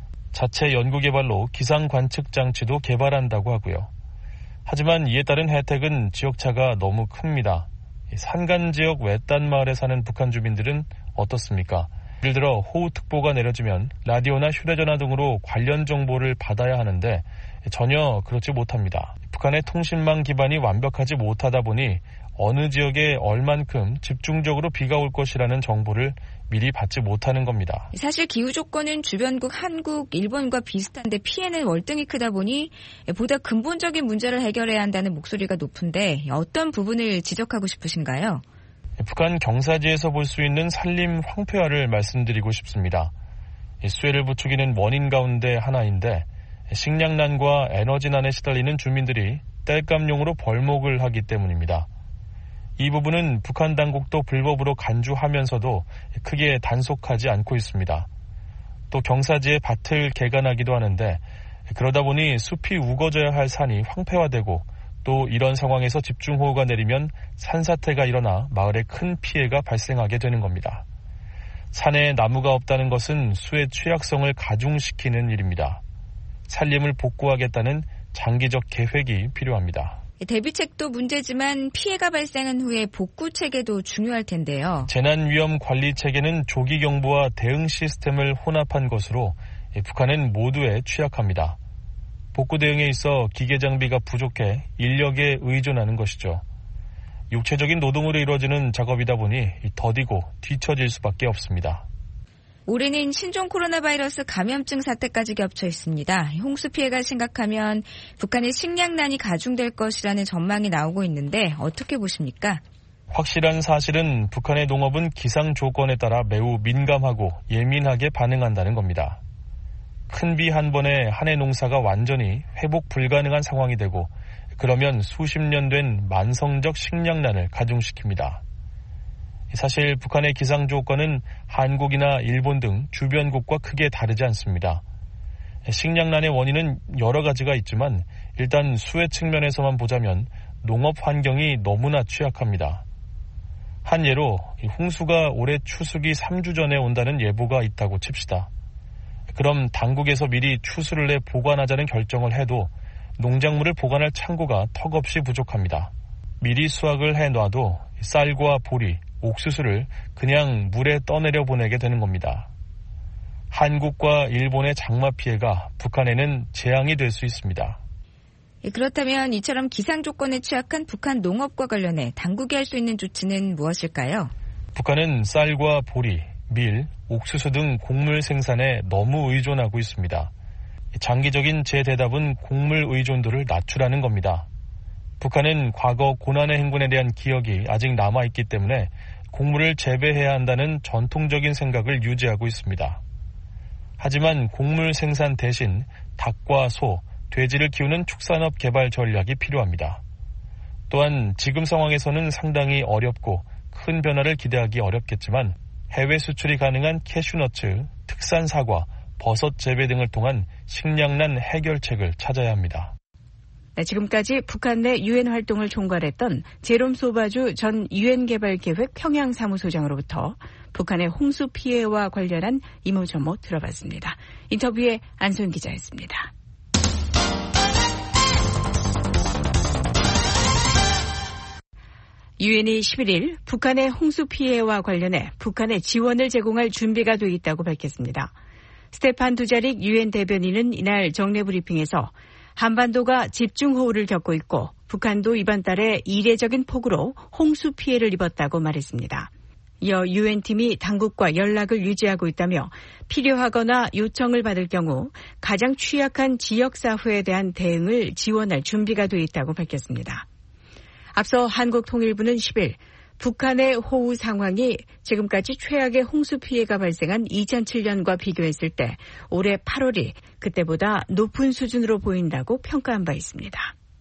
자체 연구개발로 기상관측 장치도 개발한다고 하고요. 하지만 이에 따른 혜택은 지역차가 너무 큽니다. 산간지역 외딴 마을에 사는 북한 주민들은 어떻습니까? 예를 들어 호우특보가 내려지면 라디오나 휴대전화 등으로 관련 정보를 받아야 하는데 전혀 그렇지 못합니다. 북한의 통신망 기반이 완벽하지 못하다 보니 어느 지역에 얼만큼 집중적으로 비가 올 것이라는 정보를 미리 받지 못하는 겁니다. 사실 기후 조건은 주변국 한국, 일본과 비슷한데 피해는 월등히 크다 보니 보다 근본적인 문제를 해결해야 한다는 목소리가 높은데 어떤 부분을 지적하고 싶으신가요? 북한 경사지에서 볼 수 있는 산림 황폐화를 말씀드리고 싶습니다. 수해를 부추기는 원인 가운데 하나인데 식량난과 에너지난에 시달리는 주민들이 땔감용으로 벌목을 하기 때문입니다. 이 부분은 북한 당국도 불법으로 간주하면서도 크게 단속하지 않고 있습니다. 또 경사지에 밭을 개간하기도 하는데 그러다 보니 숲이 우거져야 할 산이 황폐화되고 또 이런 상황에서 집중호우가 내리면 산사태가 일어나 마을에 큰 피해가 발생하게 되는 겁니다. 산에 나무가 없다는 것은 수의 취약성을 가중시키는 일입니다. 산림을 복구하겠다는 장기적 계획이 필요합니다. 대비책도 문제지만 피해가 발생한 후에 복구 체계도 중요할 텐데요. 재난위험관리 체계는 조기경보와 대응 시스템을 혼합한 것으로 북한은 모두에 취약합니다. 복구 대응에 있어 기계 장비가 부족해 인력에 의존하는 것이죠. 육체적인 노동으로 이루어지는 작업이다 보니 더디고 뒤처질 수밖에 없습니다. 올해는 신종 코로나 바이러스 감염증 사태까지 겹쳐 있습니다. 홍수 피해가 심각하면 북한의 식량난이 가중될 것이라는 전망이 나오고 있는데 어떻게 보십니까? 확실한 사실은 북한의 농업은 기상 조건에 따라 매우 민감하고 예민하게 반응한다는 겁니다. 큰 비 한 번에 한 해 농사가 완전히 회복 불가능한 상황이 되고 그러면 수십 년 된 만성적 식량난을 가중시킵니다. 사실 북한의 기상 조건은 한국이나 일본 등 주변국과 크게 다르지 않습니다. 식량난의 원인은 여러 가지가 있지만 일단 수해 측면에서만 보자면 농업 환경이 너무나 취약합니다. 한 예로 홍수가 올해 추수기 3주 전에 온다는 예보가 있다고 칩시다. 그럼 당국에서 미리 추수를 내 보관하자는 결정을 해도 농작물을 보관할 창고가 턱없이 부족합니다. 미리 수확을 해놔도 쌀과 보리, 옥수수를 그냥 물에 떠내려 보내게 되는 겁니다. 한국과 일본의 장마 피해가 북한에는 재앙이 될 수 있습니다. 그렇다면 이처럼 기상 조건에 취약한 북한 농업과 관련해 당국이 할 수 있는 조치는 무엇일까요? 북한은 쌀과 보리, 밀, 옥수수 등 곡물 생산에 너무 의존하고 있습니다. 장기적인 제 대답은 곡물 의존도를 낮추라는 겁니다. 북한은 과거 고난의 행군에 대한 기억이 아직 남아있기 때문에 곡물을 재배해야 한다는 전통적인 생각을 유지하고 있습니다. 하지만 곡물 생산 대신 닭과 소, 돼지를 키우는 축산업 개발 전략이 필요합니다. 또한 지금 상황에서는 상당히 어렵고 큰 변화를 기대하기 어렵겠지만 해외 수출이 가능한 캐슈너츠, 특산 사과, 버섯 재배 등을 통한 식량난 해결책을 찾아야 합니다. 네, 지금까지 북한 내 유엔 활동을 총괄했던 제롬 소바주 전 유엔 개발계획 평양사무소장으로부터 북한의 홍수 피해와 관련한 이모저모 들어봤습니다. 인터뷰에 안소연 기자였습니다. 유엔이 11일 북한의 홍수 피해와 관련해 북한에 지원을 제공할 준비가 돼 있다고 밝혔습니다. 스테판 두자릭 유엔 대변인은 이날 정례 브리핑에서 한반도가 집중호우를 겪고 있고 북한도 이번 달에 이례적인 폭우로 홍수 피해를 입었다고 말했습니다. 이어 유엔팀이 당국과 연락을 유지하고 있다며 필요하거나 요청을 받을 경우 가장 취약한 지역사회에 대한 대응을 지원할 준비가 돼 있다고 밝혔습니다. 앞서 한국통일부는 10일 북한의 호우 상황이 지금까지 최악의 홍수 피해가 발생한 2007년과 비교했을 때 올해 8월이 그때보다 높은 수준으로 보인다고 평가한 바 있습니다.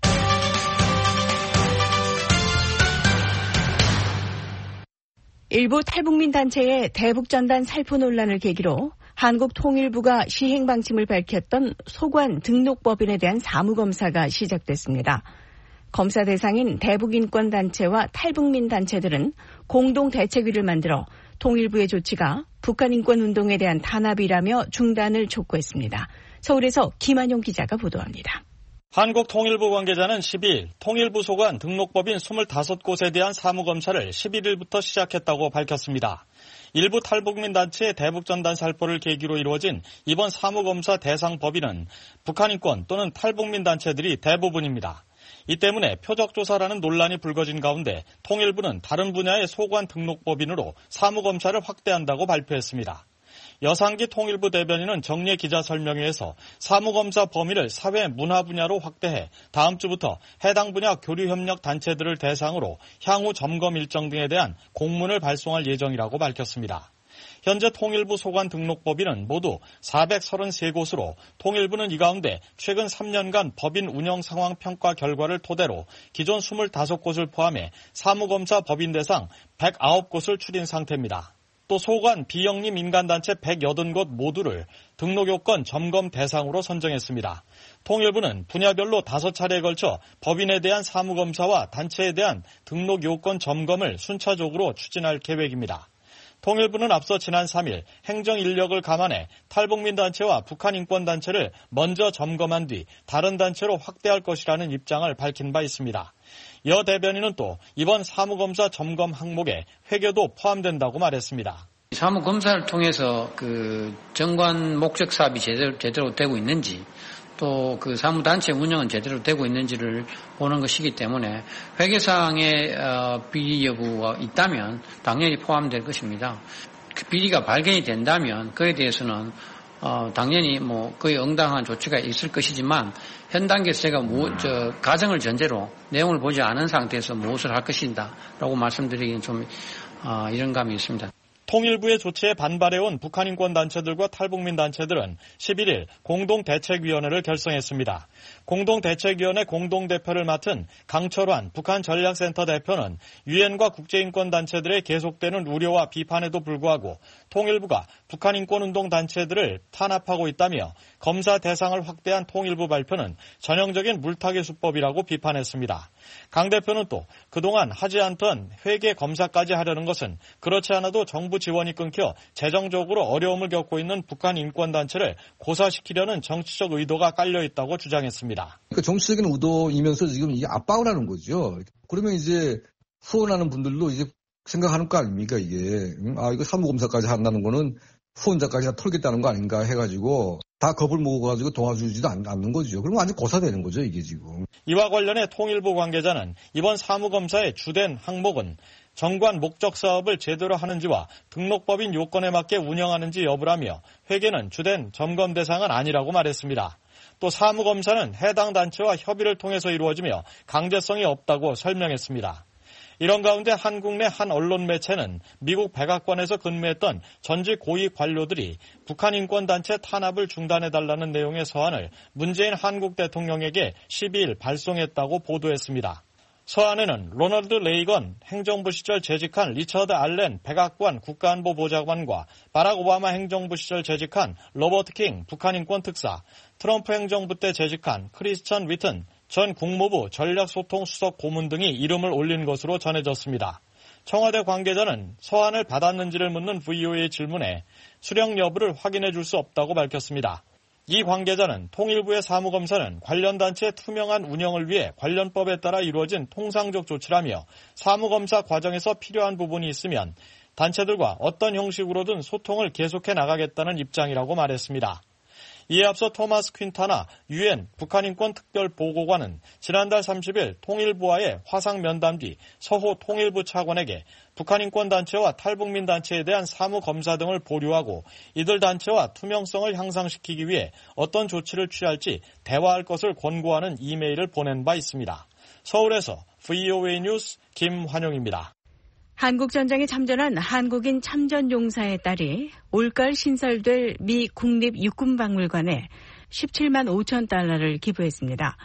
일부 탈북민 단체의 대북전단 살포 논란을 계기로 한국통일부가 시행 방침을 밝혔던 소관 등록법인에 대한 사무검사가 시작됐습니다. 검사 대상인 대북인권단체와 탈북민 단체들은 공동대책위를 만들어 통일부의 조치가 북한인권운동에 대한 탄압이라며 중단을 촉구했습니다. 서울에서 김한용 기자가 보도합니다. 한국통일부 관계자는 12일 통일부 소관 등록법인 25곳에 대한 사무검사를 11일부터 시작했다고 밝혔습니다. 일부 탈북민 단체의 대북전단 살포를 계기로 이루어진 이번 사무검사 대상 법인은 북한인권 또는 탈북민 단체들이 대부분입니다. 이 때문에 표적조사라는 논란이 불거진 가운데 통일부는 다른 분야의 소관 등록법인으로 사무검사를 확대한다고 발표했습니다. 여상기 통일부 대변인은 정례 기자 설명회에서 사무검사 범위를 사회 문화 분야로 확대해 다음 주부터 해당 분야 교류협력 단체들을 대상으로 향후 점검 일정 등에 대한 공문을 발송할 예정이라고 밝혔습니다. 현재 통일부 소관 등록법인은 모두 433곳으로 통일부는 이 가운데 최근 3년간 법인 운영 상황 평가 결과를 토대로 기존 25곳을 포함해 사무검사 법인 대상 109곳을 추린 상태입니다. 또 소관 비영리 민간단체 180곳 모두를 등록요건 점검 대상으로 선정했습니다. 통일부는 분야별로 5차례에 걸쳐 법인에 대한 사무검사와 단체에 대한 등록요건 점검을 순차적으로 추진할 계획입니다. 통일부는 앞서 지난 3일 행정인력을 감안해 탈북민 단체와 북한 인권단체를 먼저 점검한 뒤 다른 단체로 확대할 것이라는 입장을 밝힌 바 있습니다. 여 대변인은 또 이번 사무검사 점검 항목에 회계도 포함된다고 말했습니다. 사무검사를 통해서 정관 목적 사업이 제대로 되고 있는지 또 사무단체 운영은 제대로 되고 있는지를 보는 것이기 때문에 회계사항의 비리 여부가 있다면 당연히 포함될 것입니다. 그 비리가 발견이 된다면 그에 대해서는 당연히 거의 응당한 조치가 있을 것이지만 현 단계에서 제가 가정을 전제로 내용을 보지 않은 상태에서 무엇을 할 것인가라고 말씀드리기는 좀 이런 감이 있습니다. 통일부의 조치에 반발해온 북한 인권단체들과 탈북민 단체들은 11일 공동대책위원회를 결성했습니다. 공동대책위원회 공동대표를 맡은 강철환 북한 전략센터 대표는 유엔과 국제인권단체들의 계속되는 우려와 비판에도 불구하고 통일부가 북한 인권운동 단체들을 탄압하고 있다며 검사 대상을 확대한 통일부 발표는 전형적인 물타기 수법이라고 비판했습니다. 강 대표는 또 그동안 하지 않던 회계 검사까지 하려는 것은 그렇지 않아도 정부 지원이 끊겨 재정적으로 어려움을 겪고 있는 북한 인권단체를 고사시키려는 정치적 의도가 깔려 있다고 주장했습니다. 그러니까 정치적인 의도이면서 지금 이게 압박을 하는 거죠. 그러면 이제 후원하는 분들도 이제 생각하는 거 아닙니까, 이게. 이거 사무검사까지 한다는 거는 후원자까지 다 털겠다는 거 아닌가 해가지고 다 겁을 먹어가지고 도와주지도 않는 거죠. 그럼 완전 고사되는 거죠, 이게 지금. 이와 관련해 통일부 관계자는 이번 사무검사의 주된 항목은 정관 목적 사업을 제대로 하는지와 등록법인 요건에 맞게 운영하는지 여부라며 회계는 주된 점검 대상은 아니라고 말했습니다. 또 사무검사는 해당 단체와 협의를 통해서 이루어지며 강제성이 없다고 설명했습니다. 이런 가운데 한국 내 한 언론 매체는 미국 백악관에서 근무했던 전직 고위 관료들이 북한 인권단체 탄압을 중단해달라는 내용의 서한을 문재인 한국 대통령에게 12일 발송했다고 보도했습니다. 서한에는 로널드 레이건 행정부 시절 재직한 리처드 알렌 백악관 국가안보보좌관과 바락 오바마 행정부 시절 재직한 로버트 킹 북한인권 특사, 트럼프 행정부 때 재직한 크리스천 위튼 전 국무부 전략소통수석 고문 등이 이름을 올린 것으로 전해졌습니다. 청와대 관계자는 서한을 받았는지를 묻는 VOA의 질문에 수령 여부를 확인해 줄 수 없다고 밝혔습니다. 이 관계자는 통일부의 사무검사는 관련 단체의 투명한 운영을 위해 관련법에 따라 이루어진 통상적 조치라며 사무검사 과정에서 필요한 부분이 있으면 단체들과 어떤 형식으로든 소통을 계속해 나가겠다는 입장이라고 말했습니다. 이에 앞서 토마스 퀸타나 유엔 북한인권특별보고관은 지난달 30일 통일부와의 화상 면담 뒤 서호 통일부 차관에게 북한인권단체와 탈북민 단체에 대한 사무검사 등을 보류하고 이들 단체와 투명성을 향상시키기 위해 어떤 조치를 취할지 대화할 것을 권고하는 이메일을 보낸 바 있습니다. 서울에서 VOA 뉴스 김환용입니다. 한국전쟁에 참전한 한국인 참전용사의 딸이 올가을 신설될 미 국립육군박물관에 17만 5천 달러를 기부했습니다.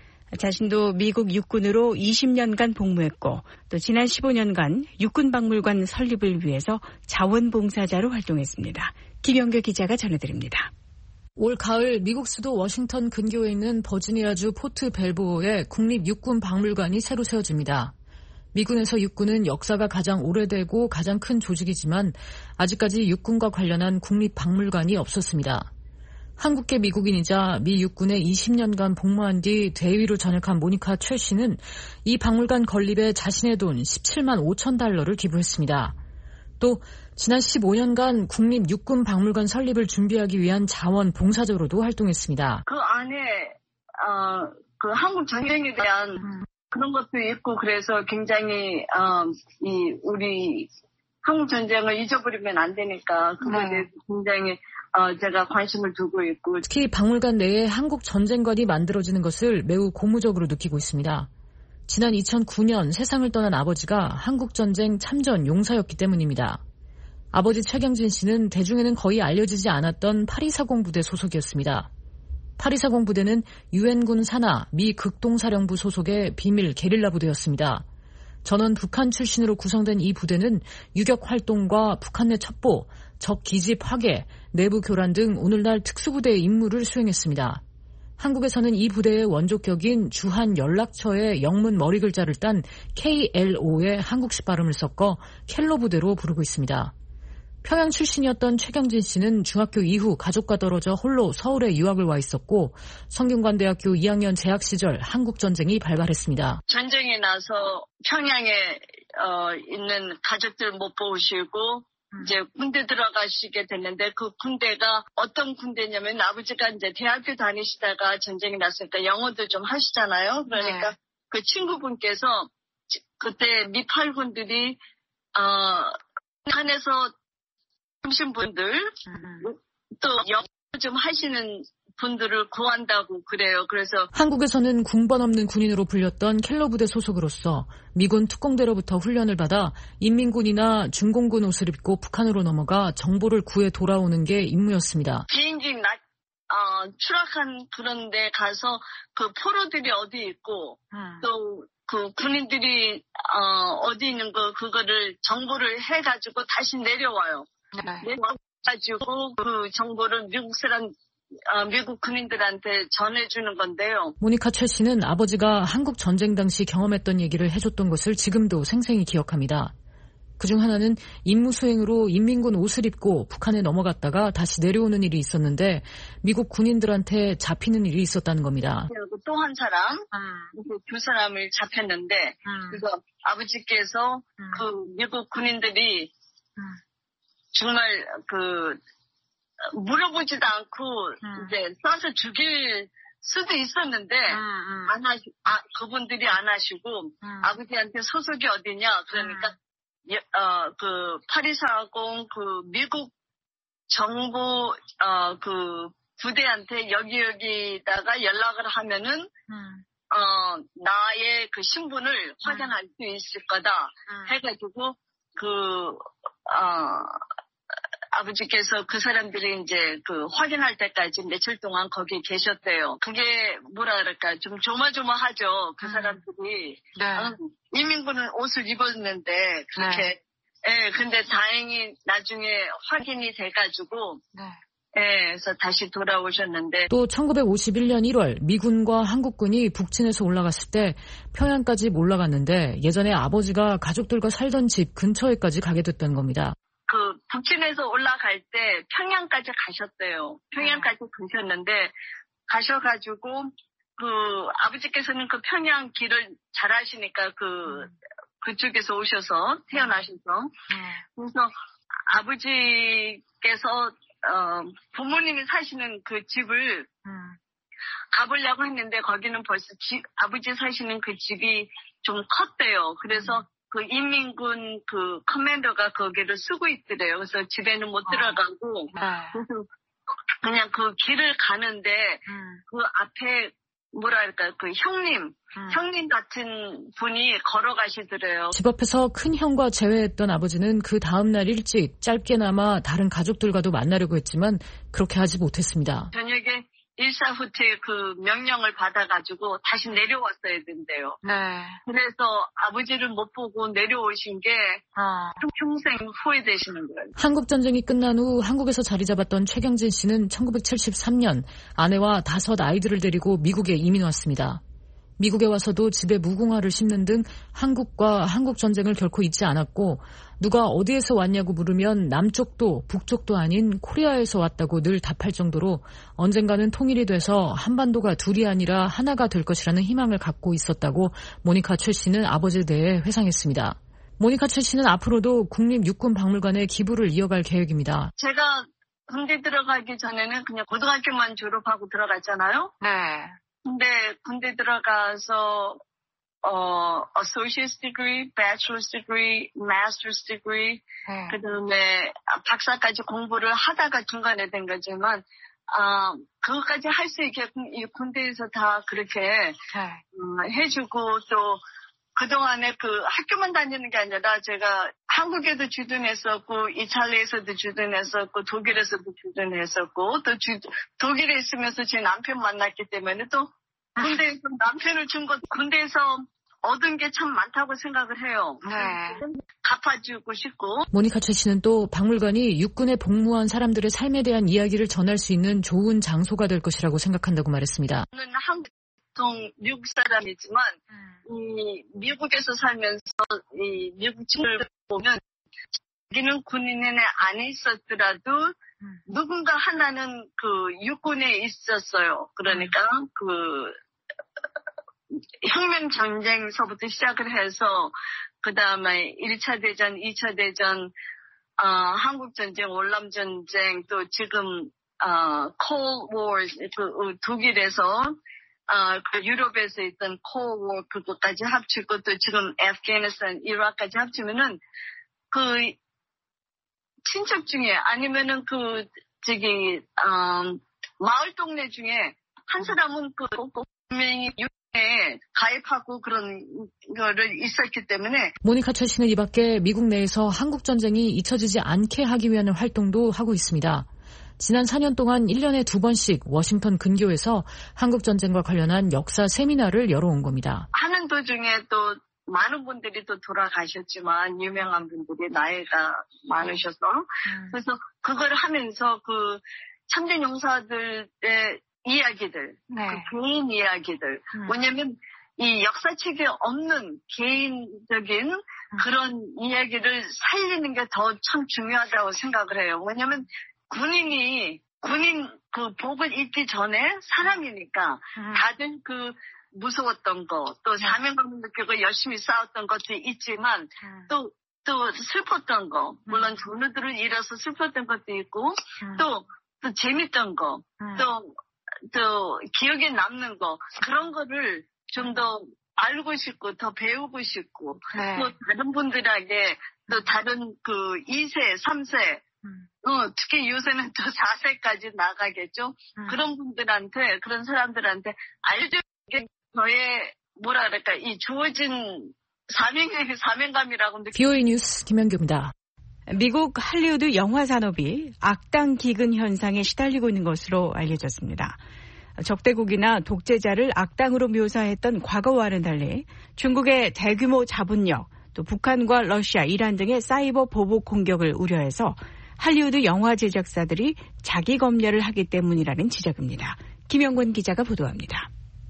자신도 미국 육군으로 20년간 복무했고 또 지난 15년간 육군박물관 설립을 위해서 자원봉사자로 활동했습니다. 김영규 기자가 전해드립니다. 올 가을 미국 수도 워싱턴 근교에 있는 버지니아주 포트 벨보어에 국립육군박물관이 새로 세워집니다. 미군에서 육군은 역사가 가장 오래되고 가장 큰 조직이지만 아직까지 육군과 관련한 국립박물관이 없었습니다. 한국계 미국인이자 미 육군에 20년간 복무한 뒤 대위로 전역한 모니카 최 씨는 이 박물관 건립에 자신의 돈 17만 5천 달러를 기부했습니다. 또 지난 15년간 국립육군박물관 설립을 준비하기 위한 자원봉사자로도 활동했습니다. 그 안에 그 한국 전쟁에 대한 그런 것도 있고 그래서 굉장히 우리 한국 전쟁을 잊어버리면 안 되니까 그거에 대해서 굉장히 제가 관심을 두고 있고 특히 박물관 내에 한국 전쟁관이 만들어지는 것을 매우 고무적으로 느끼고 있습니다. 지난 2009년 세상을 떠난 아버지가 한국 전쟁 참전 용사였기 때문입니다. 아버지 최경진 씨는 대중에는 거의 알려지지 않았던 8240 부대 소속이었습니다. 8240 부대는 유엔군 산하 미 극동사령부 소속의 비밀 게릴라 부대였습니다. 전원 북한 출신으로 구성된 이 부대는 유격 활동과 북한 내 첩보, 적 기지 파괴, 내부 교란 등 오늘날 특수부대의 임무를 수행했습니다. 한국에서는 이 부대의 원조격인 주한 연락처의 영문 머리 글자를 딴 KLO의 한국식 발음을 섞어 켈로 부대로 부르고 있습니다. 평양 출신이었던 최경진 씨는 중학교 이후 가족과 떨어져 홀로 서울에 유학을 와 있었고 성균관대학교 2학년 재학 시절 한국전쟁이 발발했습니다. 전쟁이 나서 평양에 있는 가족들 못 보시고 이제 군대 들어가시게 됐는데 그 군대가 어떤 군대냐면 아버지가 이제 대학교 다니시다가 전쟁이 났으니까 영어도 좀 하시잖아요. 그러니까 네. 그 친구분께서 그때 미팔군들이 한에서 오신 분들 또 영어 좀 하시는 분들을 구한다고 그래요. 그래서 한국에서는 군번 없는 군인으로 불렸던 켈러 부대 소속으로서 미군 특공대로부터 훈련을 받아 인민군이나 중공군 옷을 입고 북한으로 넘어가 정보를 구해 돌아오는 게 임무였습니다. 비행기 추락한 그런 데 가서 그 포로들이 어디 있고 또 그 군인들이 어디 있는 그거를 정보를 해가지고 다시 내려와요. 내려와가지고 그 정보를 미국 군인들한테 전해주는 건데요. 모니카 최 씨는 아버지가 한국 전쟁 당시 경험했던 얘기를 해줬던 것을 지금도 생생히 기억합니다. 그중 하나는 임무 수행으로 인민군 옷을 입고 북한에 넘어갔다가 다시 내려오는 일이 있었는데 미국 군인들한테 잡히는 일이 있었다는 겁니다. 또 한 사람, 두 사람을 잡혔는데 그래서 아버지께서 그 미국 군인들이 정말 물어보지도 않고 이제 쏴서 죽일 수도 있었는데 그분들이 안 하시고 아버지한테 소속이 어디냐 그러니까 그 8240 그 미국 정보 부대한테 여기다가 연락을 하면은 나의 그 신분을 확인할 수 있을 거다 해가지고 아버지께서 그 사람들이 이제 확인할 때까지 며칠 동안 거기 계셨대요. 그게 뭐라 그럴까 좀 조마조마하죠. 그 사람들이 인민군은 옷을 입었는데 그렇게 근데 다행히 나중에 확인이 돼가지고 그래서 다시 돌아오셨는데 또 1951년 1월 미군과 한국군이 북진에서 올라갔을 때 평양까지 올라갔는데 예전에 아버지가 가족들과 살던 집 근처에까지 가게 됐던 겁니다. 그 북진에서 올라갈 때 평양까지 가셨대요. 평양까지 가셨는데 가셔가지고 아버지께서는 그 평양 길을 잘 아시니까 그쪽에서 오셔서 태어나셔서 그래서 아버지께서 부모님이 사시는 그 집을 가보려고 했는데 거기는 벌써 아버지 사시는 그 집이 좀 컸대요. 그래서 그 인민군 그 커맨더가 거기를 쓰고 있더래요. 그래서 집에는 못 들어가고 그래서 그냥 그 길을 가는데 그 앞에 뭐랄까 그 형님 같은 분이 걸어가시더래요. 집 앞에서 큰 형과 재회했던 아버지는 그 다음 날 일찍 짧게나마 다른 가족들과도 만나려고 했지만 그렇게 하지 못했습니다. 저녁에 일사후퇴 그 명령을 받아가지고 다시 내려왔어야 된대요. 그래서 아버지를 못 보고 내려오신 게 평생 후회되시는 거예요. 한국전쟁이 끝난 후 한국에서 자리 잡았던 최경진 씨는 1973년 아내와 5 아이들을 데리고 미국에 이민 왔습니다. 미국에 와서도 집에 무궁화를 심는 등 한국과 한국전쟁을 결코 잊지 않았고 누가 어디에서 왔냐고 물으면 남쪽도 북쪽도 아닌 코리아에서 왔다고 늘 답할 정도로 언젠가는 통일이 돼서 한반도가 둘이 아니라 하나가 될 것이라는 희망을 갖고 있었다고 모니카 최 씨는 아버지에 대해 회상했습니다. 모니카 최 씨는 앞으로도 국립육군박물관에 기부를 이어갈 계획입니다. 제가 군대 들어가기 전에는 그냥 고등학교만 졸업하고 들어갔잖아요. 근데 군대 들어가서 associate's degree, bachelor's degree, master's degree, 그다음에 박사까지 공부를 하다가 중간에 된 거지만 그것까지 할 수 있게 이 군대에서 다 그렇게 해주고 또 그동안에 그 학교만 다니는 게 아니라 제가 한국에도 주둔했었고 이탈리아에서도 주둔했었고 독일에서도 주둔했었고 또 독일에 있으면서 제 남편 만났기 때문에 또 군대에서 남편을 준 것 군대에서 얻은 게 참 많다고 생각을 해요. 갚아주고 싶고. 모니카 최 씨는 또 박물관이 육군에 복무한 사람들의 삶에 대한 이야기를 전할 수 있는 좋은 장소가 될 것이라고 생각한다고 말했습니다. 저는 미국 사람이지만 이 미국에서 살면서 이 미국 친구를 보면 자기는 군인에 안 있었더라도 누군가 하나는 그 육군에 있었어요. 그러니까 그 혁명 전쟁서부터 시작을 해서 그 다음에 1차 대전, 2차 대전, 한국 전쟁, 월남 전쟁, 또 지금 Cold War, 그 독일에서 그 유럽에서 있던 Cold War 그것까지 합치고 또 지금 아프가니스탄, 이라크까지 합치면은 그 친척 중에 아니면은 그 저기 마을 동네 중에 한 사람은 분명히 유엔에 가입하고 그런 거를 있었기 때문에. 모니카 최 씨는 이 밖에 미국 내에서 한국 전쟁이 잊혀지지 않게 하기 위한 활동도 하고 있습니다. 지난 4년 동안 1년에 2번씩 워싱턴 근교에서 한국 전쟁과 관련한 역사 세미나를 열어온 겁니다. 하는 도중에 또 많은 분들이 또 돌아가셨지만 유명한 분들이 나이가 많으셔서 그래서 그걸 하면서 그 참전 용사들의 이야기들, 네. 그 개인 이야기들, 뭐냐면 이 역사책에 없는 개인적인 그런 이야기를 살리는 게 더 참 중요하다고 생각을 해요. 왜냐면 군인 그 복을 입기 전에 사람이니까 다들 그 무서웠던 거, 또 사명감을 느끼고 열심히 싸웠던 것도 있지만 또 슬펐던 거, 물론 전우들을 잃어서 슬펐던 것도 있고 또 재밌던 거, 또 기억에 남는 거, 그런 거를 좀 더 알고 싶고 더 배우고 싶고 네. 또 다른 분들에게 또 다른 그 2세, 3세 특히 요새는 또 4세까지 나가겠죠. 그런 분들한테, 그런 사람들한테 알려주는 게 저의 뭐라 그럴까, 이 주어진 사명감이라고 느끼고. BOA 뉴스 김현규입니다. 미국 할리우드 영화 산업이 악당 기근 현상에 시달리고 있는 것으로 알려졌습니다. 적대국이나 독재자를 악당으로 묘사했던 과거와는 달리 중국의 대규모 자본력, 또 북한과 러시아, 이란 등의 사이버 보복 공격을 우려해서 할리우드 영화 제작사들이 자기 검열을 하기 때문이라는 지적입니다. 김영권 기자가 보도합니다.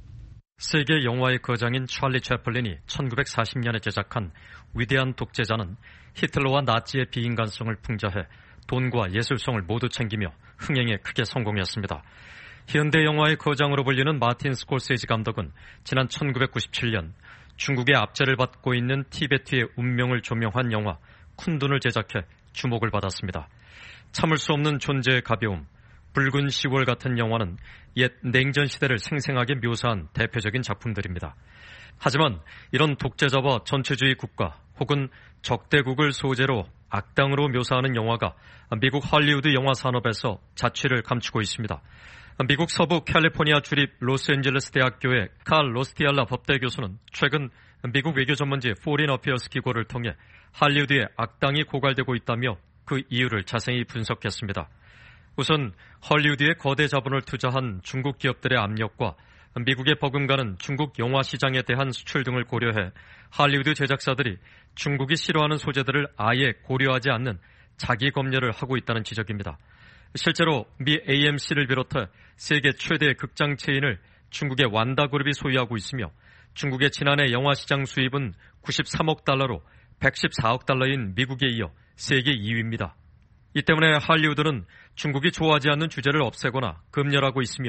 세계 영화의 거장인 찰리 채플린이 1940년에 제작한 위대한 독재자는 히틀러와 나치의 비인간성을 풍자해 돈과 예술성을 모두 챙기며 흥행에 크게 성공했습니다. 현대 영화의 거장으로 불리는 마틴 스콜세지 감독은 지난 1997년 중국의 압제를 받고 있는 티베트의 운명을 조명한 영화 쿤둔을 제작해 주목을 받았습니다. 참을 수 없는 존재의 가벼움, 붉은 10월 같은 영화는 옛 냉전 시대를 생생하게 묘사한 대표적인 작품들입니다. 하지만 이런 독재자와 전체주의 국가 혹은 적대국을 소재로 악당으로 묘사하는 영화가 미국 할리우드 영화 산업에서 자취를 감추고 있습니다. 미국 서부 캘리포니아 주립 로스앤젤레스 대학교의 칼 로스티알라 법대 교수는 최근 미국 외교 전문지 포린 어피어스 기고를 통해 할리우드의 악당이 고갈되고 있다며 그 이유를 자세히 분석했습니다. 우선 할리우드에 거대 자본을 투자한 중국 기업들의 압력과 미국에 버금가는 중국 영화 시장에 대한 수출 등을 고려해 할리우드 제작사들이 중국이 싫어하는 소재들을 아예 고려하지 않는 자기 검열을 하고 있다는 지적입니다. 실제로 미 AMC를 비롯해 세계 최대의 극장 체인을 중국의 완다그룹이 소유하고 있으며 중국의 지난해 영화 시장 수입은 93억 달러로 114억 달러인 미국에 이어 세계 2위입니다. 이 때문에 할리우드는 중국이 좋아하지 않는 주제를 없애거나 검열하고 있으며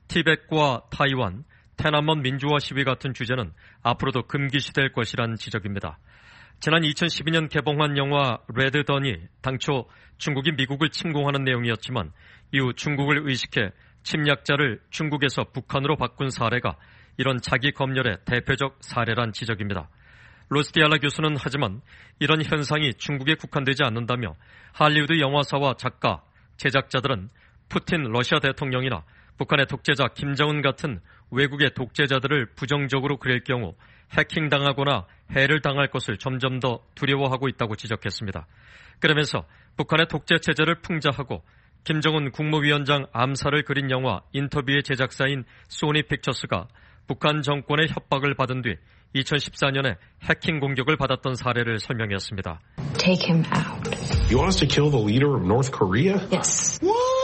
티벳과 타이완, 테난먼 민주화 시위 같은 주제는 앞으로도 금기시될 것이란 지적입니다. 지난 2012년 개봉한 영화 레드던이 당초 중국이 미국을 침공하는 내용이었지만 이후 중국을 의식해 침략자를 중국에서 북한으로 바꾼 사례가 이런 자기 검열의 대표적 사례란 지적입니다. 로스티알라 교수는 하지만 이런 현상이 중국에 국한되지 않는다며 할리우드 영화사와 작가, 제작자들은 푸틴 러시아 대통령이나 북한의 독재자 김정은 같은 외국의 독재자들을 부정적으로 그릴 경우 해킹당하거나 해를 당할 것을 점점 더 두려워하고 있다고 지적했습니다. 그러면서 북한의 독재 체제를 풍자하고 김정은 국무위원장 암살을 그린 영화 인터뷰의 제작사인 소니 픽처스가 북한 정권의 협박을 받은 뒤 2014년에 해킹 공격을 받았던 사례를 설명했습니다. Take him out. You want us to kill the leader of North Korea? Yes.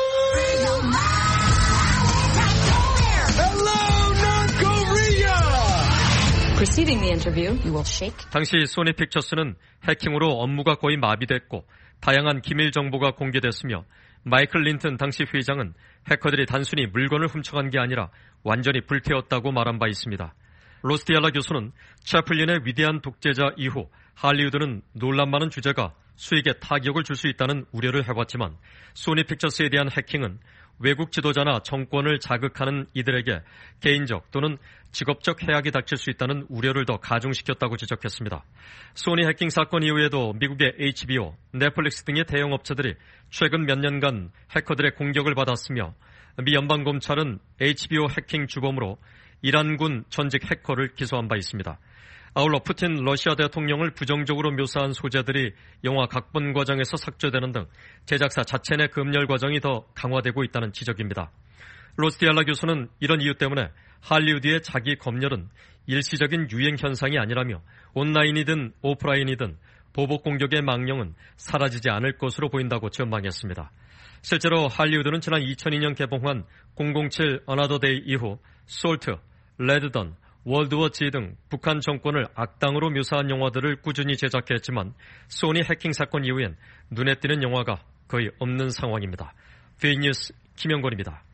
Preceding the interview, you will shake. 당시 소니 픽처스는 해킹으로 업무가 거의 마비됐고 다양한 기밀 정보가 공개됐으며 마이클 린튼 당시 회장은 해커들이 단순히 물건을 훔쳐간 게 아니라 완전히 불태웠다고 말한 바 있습니다. 로스티알라 교수는 채플린의 위대한 독재자 이후 할리우드는 논란 많은 주제가 수익에 타격을 줄 수 있다는 우려를 해왔지만 소니 픽처스에 대한 해킹은 외국 지도자나 정권을 자극하는 이들에게 개인적 또는 직업적 해악이 닥칠 수 있다는 우려를 더 가중시켰다고 지적했습니다. 소니 해킹 사건 이후에도 미국의 HBO, 넷플릭스 등의 대형 업체들이 최근 몇 년간 해커들의 공격을 받았으며 미 연방검찰은 HBO 해킹 주범으로 이란군 전직 해커를 기소한 바 있습니다. 아울러 푸틴 러시아 대통령을 부정적으로 묘사한 소재들이 영화 각본 과정에서 삭제되는 등 제작사 자체 내 검열 과정이 더 강화되고 있다는 지적입니다. 로스티알라 교수는 이런 이유 때문에 할리우드의 자기 검열은 일시적인 유행 현상이 아니라며 온라인이든 오프라인이든 보복 공격의 망령은 사라지지 않을 것으로 보인다고 전망했습니다. 실제로 할리우드는 지난 2002년 개봉한 007 Another Day 이후 솔트, 레드던, 월드워 Z 등 북한 정권을 악당으로 묘사한 영화들을 꾸준히 제작했지만 소니 해킹 사건 이후엔 눈에 띄는 영화가 거의 없는 상황입니다. V뉴스 김영권입니다.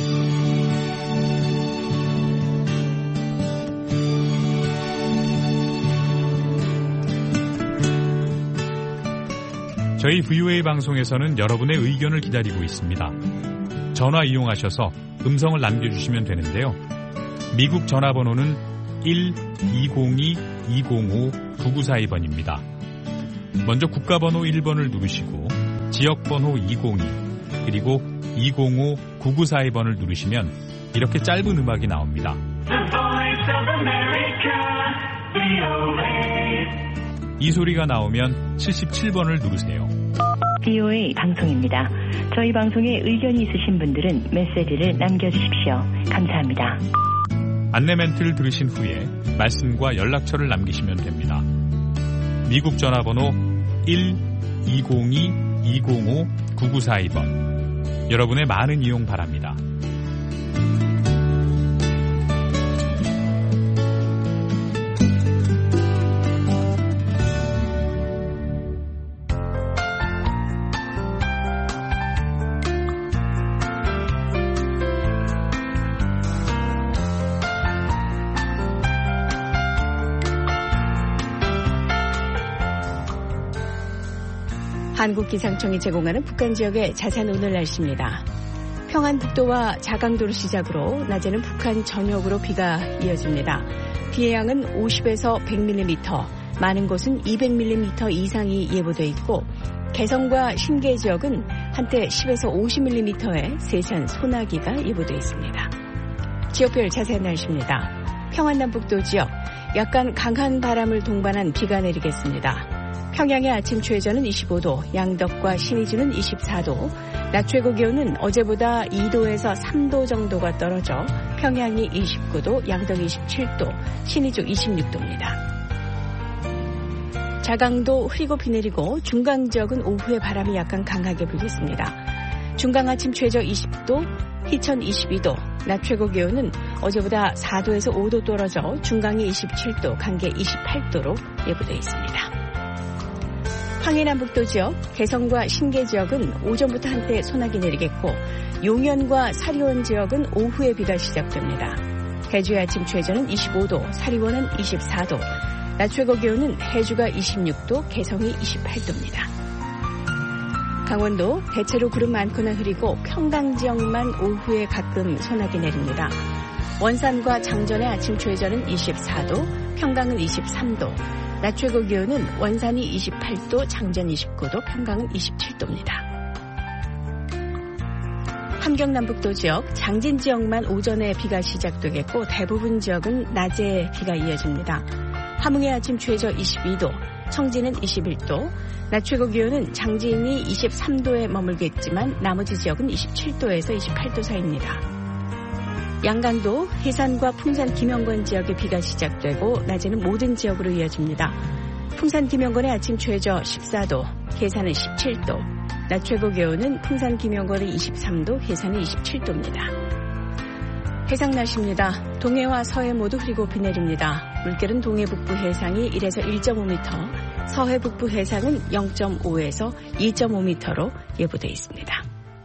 저희 VOA 방송에서는 여러분의 의견을 기다리고 있습니다. 전화 이용하셔서 음성을 남겨주시면 되는데요. 미국 전화번호는 1-202-205-9942번입니다. 먼저 국가번호 1번을 누르시고 지역번호 202 그리고 205-9942번을 누르시면 이렇게 짧은 음악이 나옵니다. 이 소리가 나오면 77번을 누르세요. VOA 방송입니다. 저희 방송에 의견이 있으신 분들은 메시지를 남겨주십시오. 감사합니다. 안내 멘트를 들으신 후에 말씀과 연락처를 남기시면 됩니다. 미국 전화번호 1-202-205-9942번. 여러분의 많은 이용 바랍니다. 한국기상청이 제공하는 북한 지역의 자세한 오늘 날씨입니다. 평안북도와 자강도를 시작으로 낮에는 북한 전역으로 비가 이어집니다. 비의 양은 50에서 100mm, 많은 곳은 200mm 이상이 예보돼 있고 개성과 신계 지역은 한때 10에서 50mm의 세찬 소나기가 예보돼 있습니다. 지역별 자세한 날씨입니다. 평안남북도 지역, 약간 강한 바람을 동반한 비가 내리겠습니다. 평양의 아침 최저는 25도, 양덕과 신의주는 24도, 낮 최고 기온은 어제보다 2도에서 3도 정도가 떨어져 평양이 29도, 양덕이 27도, 신의주 26도입니다. 자강도 흐리고 비 내리고 중강 지역은 오후에 바람이 약간 강하게 불겠습니다. 중강 아침 최저 20도, 희천 22도, 낮 최고 기온은 어제보다 4도에서 5도 떨어져 중강이 27도, 강계 28도로 예보되어 있습니다. 황해남북도 지역, 개성과 신계 지역은 오전부터 한때 소나기 내리겠고 용현과 사리원 지역은 오후에 비가 시작됩니다. 해주의 아침 최저는 25도, 사리원은 24도, 낮 최고 기온은 해주가 26도, 개성이 28도입니다. 강원도 대체로 구름 많거나 흐리고 평강 지역만 오후에 가끔 소나기 내립니다. 원산과 장전의 아침 최저는 24도, 평강은 23도, 낮 최고 기온은 원산이 28도, 장전 29도, 평강은 27도입니다. 함경남북도 지역, 장진 지역만 오전에 비가 시작되겠고 대부분 지역은 낮에 비가 이어집니다. 함흥의 아침 최저 22도, 청진은 21도, 낮 최고 기온은 장진이 23도에 머물겠지만 나머지 지역은 27도에서 28도 사이입니다. 양강도 해산과 풍산 김영권 지역에 비가 시작되고 낮에는 모든 지역으로 이어집니다. 풍산 김영권의 아침 최저 14도, 해산은 17도, 낮 최고 기온은 풍산 김영권은 23도, 해산은 27도입니다. 해상 날씨입니다. 동해와 서해 모두 흐리고 비 내립니다. 물결은 동해 북부 해상이 1에서 1.5m, 서해 북부 해상은 0.5에서 2.5m로 예보되어 있습니다.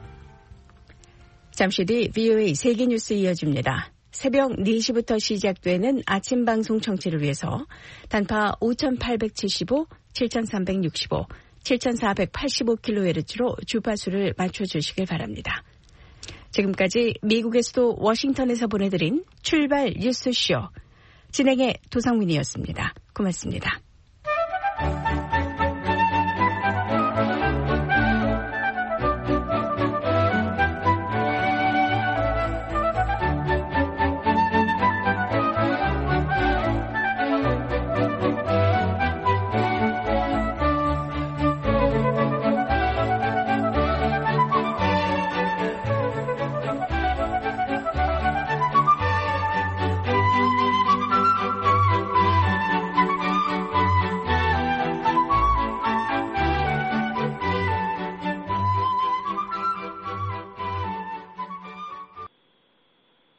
잠시 뒤 VOA 세계뉴스 이어집니다. 새벽 4시부터 시작되는 아침 방송 청취를 위해서 단파 5875, 7365, 7485kHz로 주파수를 맞춰주시길 바랍니다. 지금까지 미국의 수도 워싱턴에서 보내드린 출발 뉴스쇼 진행의 도상민이었습니다. 고맙습니다.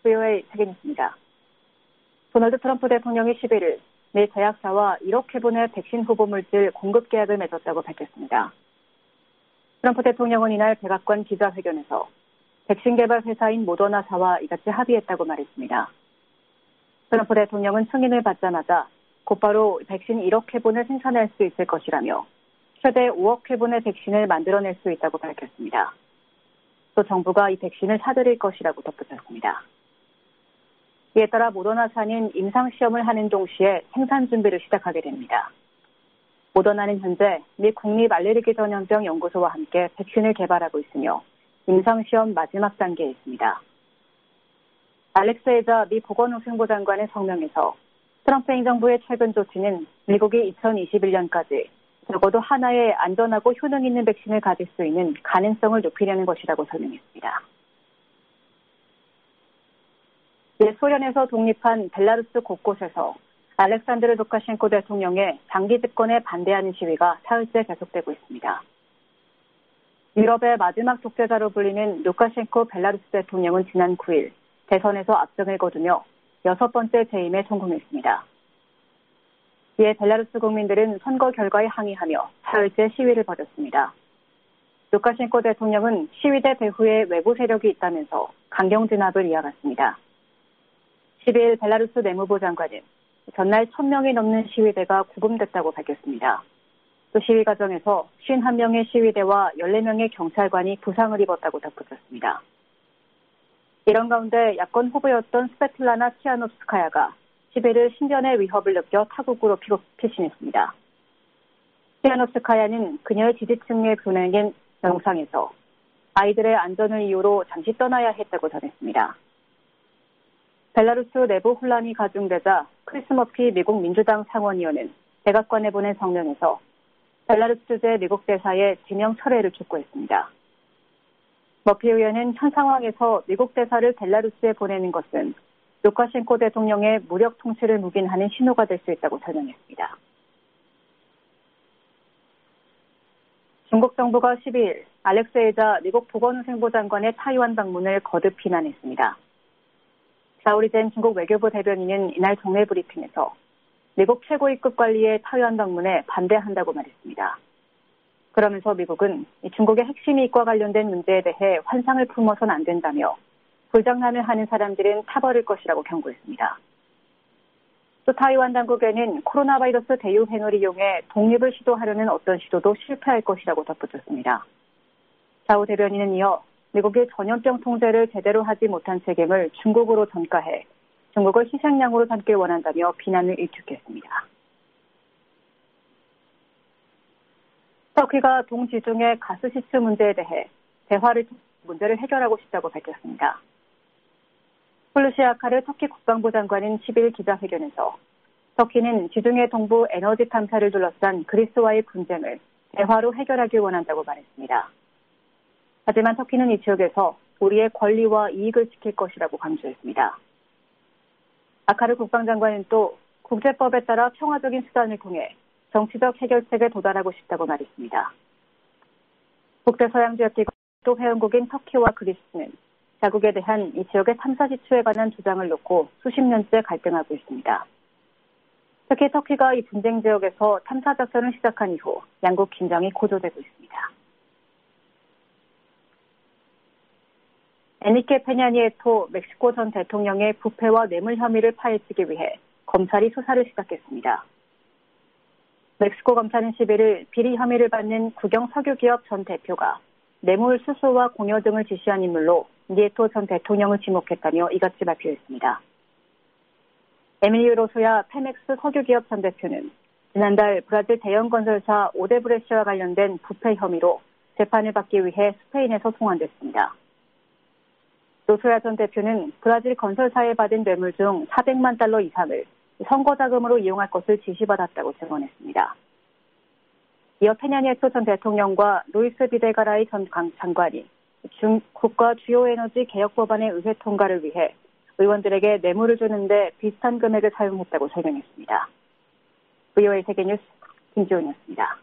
VOA 세계뉴스입니다. 도널드 트럼프 대통령이 11일 미 제약사와 1억 회분의 백신 후보 물질 공급 계약을 맺었다고 밝혔습니다. 트럼프 대통령은 이날 백악관 기자회견에서 백신 개발 회사인 모더나사와 이같이 합의했다고 말했습니다. 트럼프 대통령은 승인을 받자마자 곧바로 백신 1억 회분을 생산할 수 있을 것이라며 최대 5억 회분의 백신을 만들어낼 수 있다고 밝혔습니다. 또 정부가 이 백신을 사들일 것이라고 덧붙였습니다. 이에 따라 모더나사는 임상시험을 하는 동시에 생산 준비를 시작하게 됩니다. 모더나는 현재 미 국립알레르기전염병 연구소와 함께 백신을 개발하고 있으며 임상시험 마지막 단계에 있습니다. 알렉스 에자 미 보건복지부 장관의 성명에서 트럼프 행정부의 최근 조치는 미국이 2021년까지 적어도 하나의 안전하고 효능 있는 백신을 가질 수 있는 가능성을 높이려는 것이라고 설명했습니다. 옛 소련에서 독립한 벨라루스 곳곳에서 알렉산드르 루카셴코 대통령의 장기 집권에 반대하는 시위가 사흘째 계속되고 있습니다. 유럽의 마지막 독재자로 불리는 루카셴코 벨라루스 대통령은 지난 9일 대선에서 압승을 거두며 6번째 재임에 성공했습니다. 이에 벨라루스 국민들은 선거 결과에 항의하며 사흘째 시위를 벌였습니다. 루카셴코 대통령은 시위대 배후에 외부 세력이 있다면서 강경 진압을 이어갔습니다. 12일 벨라루스 내무부 장관은 전날 1000명이 넘는 시위대가 구금됐다고 밝혔습니다. 또 시위 과정에서 51명의 시위대와 14명의 경찰관이 부상을 입었다고 덧붙였습니다. 이런 가운데 야권 후보였던 스베틀라나 티하노프스카야가 11일 신변의 위협을 느껴 타국으로 피신했습니다. 티하노프스카야는 그녀의 지지층에 보내는 영상에서 아이들의 안전을 이유로 잠시 떠나야 했다고 전했습니다. 벨라루스 내부 혼란이 가중되자 크리스 머피 미국 민주당 상원의원은 백악관에 보낸 성명에서 벨라루스 주재 미국 대사의 지명 철회를 촉구했습니다. 머피 의원은 현 상황에서 미국 대사를 벨라루스에 보내는 것은 루카셴코 대통령의 무력 통치를 묵인하는 신호가 될 수 있다고 설명했습니다. 중국 정부가 12일 알렉스 에자 미국 보건위생부 장관의 타이완 방문을 거듭 비난했습니다. 자오리젠 중국 외교부 대변인은 이날 정례 브리핑에서 미국 최고위급 관리의 타이완 방문에 반대한다고 말했습니다. 그러면서 미국은 중국의 핵심 이익과 관련된 문제에 대해 환상을 품어선 안 된다며 불장난을 하는 사람들은 타버릴 것이라고 경고했습니다. 또 타이완 당국에는 코로나 바이러스 대유행을 이용해 독립을 시도하려는 어떤 시도도 실패할 것이라고 덧붙였습니다. 자오 대변인은 이어 미국이 전염병 통제를 제대로 하지 못한 책임을 중국으로 전가해 중국을 희생양으로 삼길 원한다며 비난을 일축했습니다. 터키가 동지중해 가스 시추 문제에 대해 대화를 통해 문제를 해결하고 싶다고 밝혔습니다. 훌루시 아카르 터키 국방부 장관은 10일 기자회견에서 터키는 지중해 동부 에너지 탐사를 둘러싼 그리스와의 분쟁을 대화로 해결하길 원한다고 말했습니다. 하지만 터키는 이 지역에서 우리의 권리와 이익을 지킬 것이라고 강조했습니다. 아카르 국방장관은 또 국제법에 따라 평화적인 수단을 통해 정치적 해결책에 도달하고 싶다고 말했습니다. 북대서양지역기구 또 회원국인 터키와 그리스는 자국에 대한 이 지역의 탐사 시추에 관한 주장을 놓고 수십 년째 갈등하고 있습니다. 특히 터키가 이 분쟁 지역에서 탐사 작전을 시작한 이후 양국 긴장이 고조되고 있습니다. 에니케 페냐니에토 멕시코 전 대통령의 부패와 뇌물 혐의를 파헤치기 위해 검찰이 수사를 시작했습니다. 멕시코 검찰은 11일 비리 혐의를 받는 국영 석유기업 전 대표가 뇌물 수수와 공여 등을 지시한 인물로 니에토 전 대통령을 지목했다며 이같이 발표했습니다. 에밀리오 로소야 페맥스 석유기업 전 대표는 지난달 브라질 대형 건설사 오데브레시와 관련된 부패 혐의로 재판을 받기 위해 스페인에서 송환됐습니다. 로소야 전 대표는 브라질 건설사에 받은 뇌물 중 400만 달러 이상을 선거 자금으로 이용할 것을 지시받았다고 증언했습니다. 이어 페냐니에토 전 대통령과 루이스 비데가라이 전 장관이 중국과 주요 에너지 개혁 법안의 의회 통과를 위해 의원들에게 뇌물을 주는데 비슷한 금액을 사용했다고 설명했습니다. VOA 세계뉴스 김지훈이었습니다.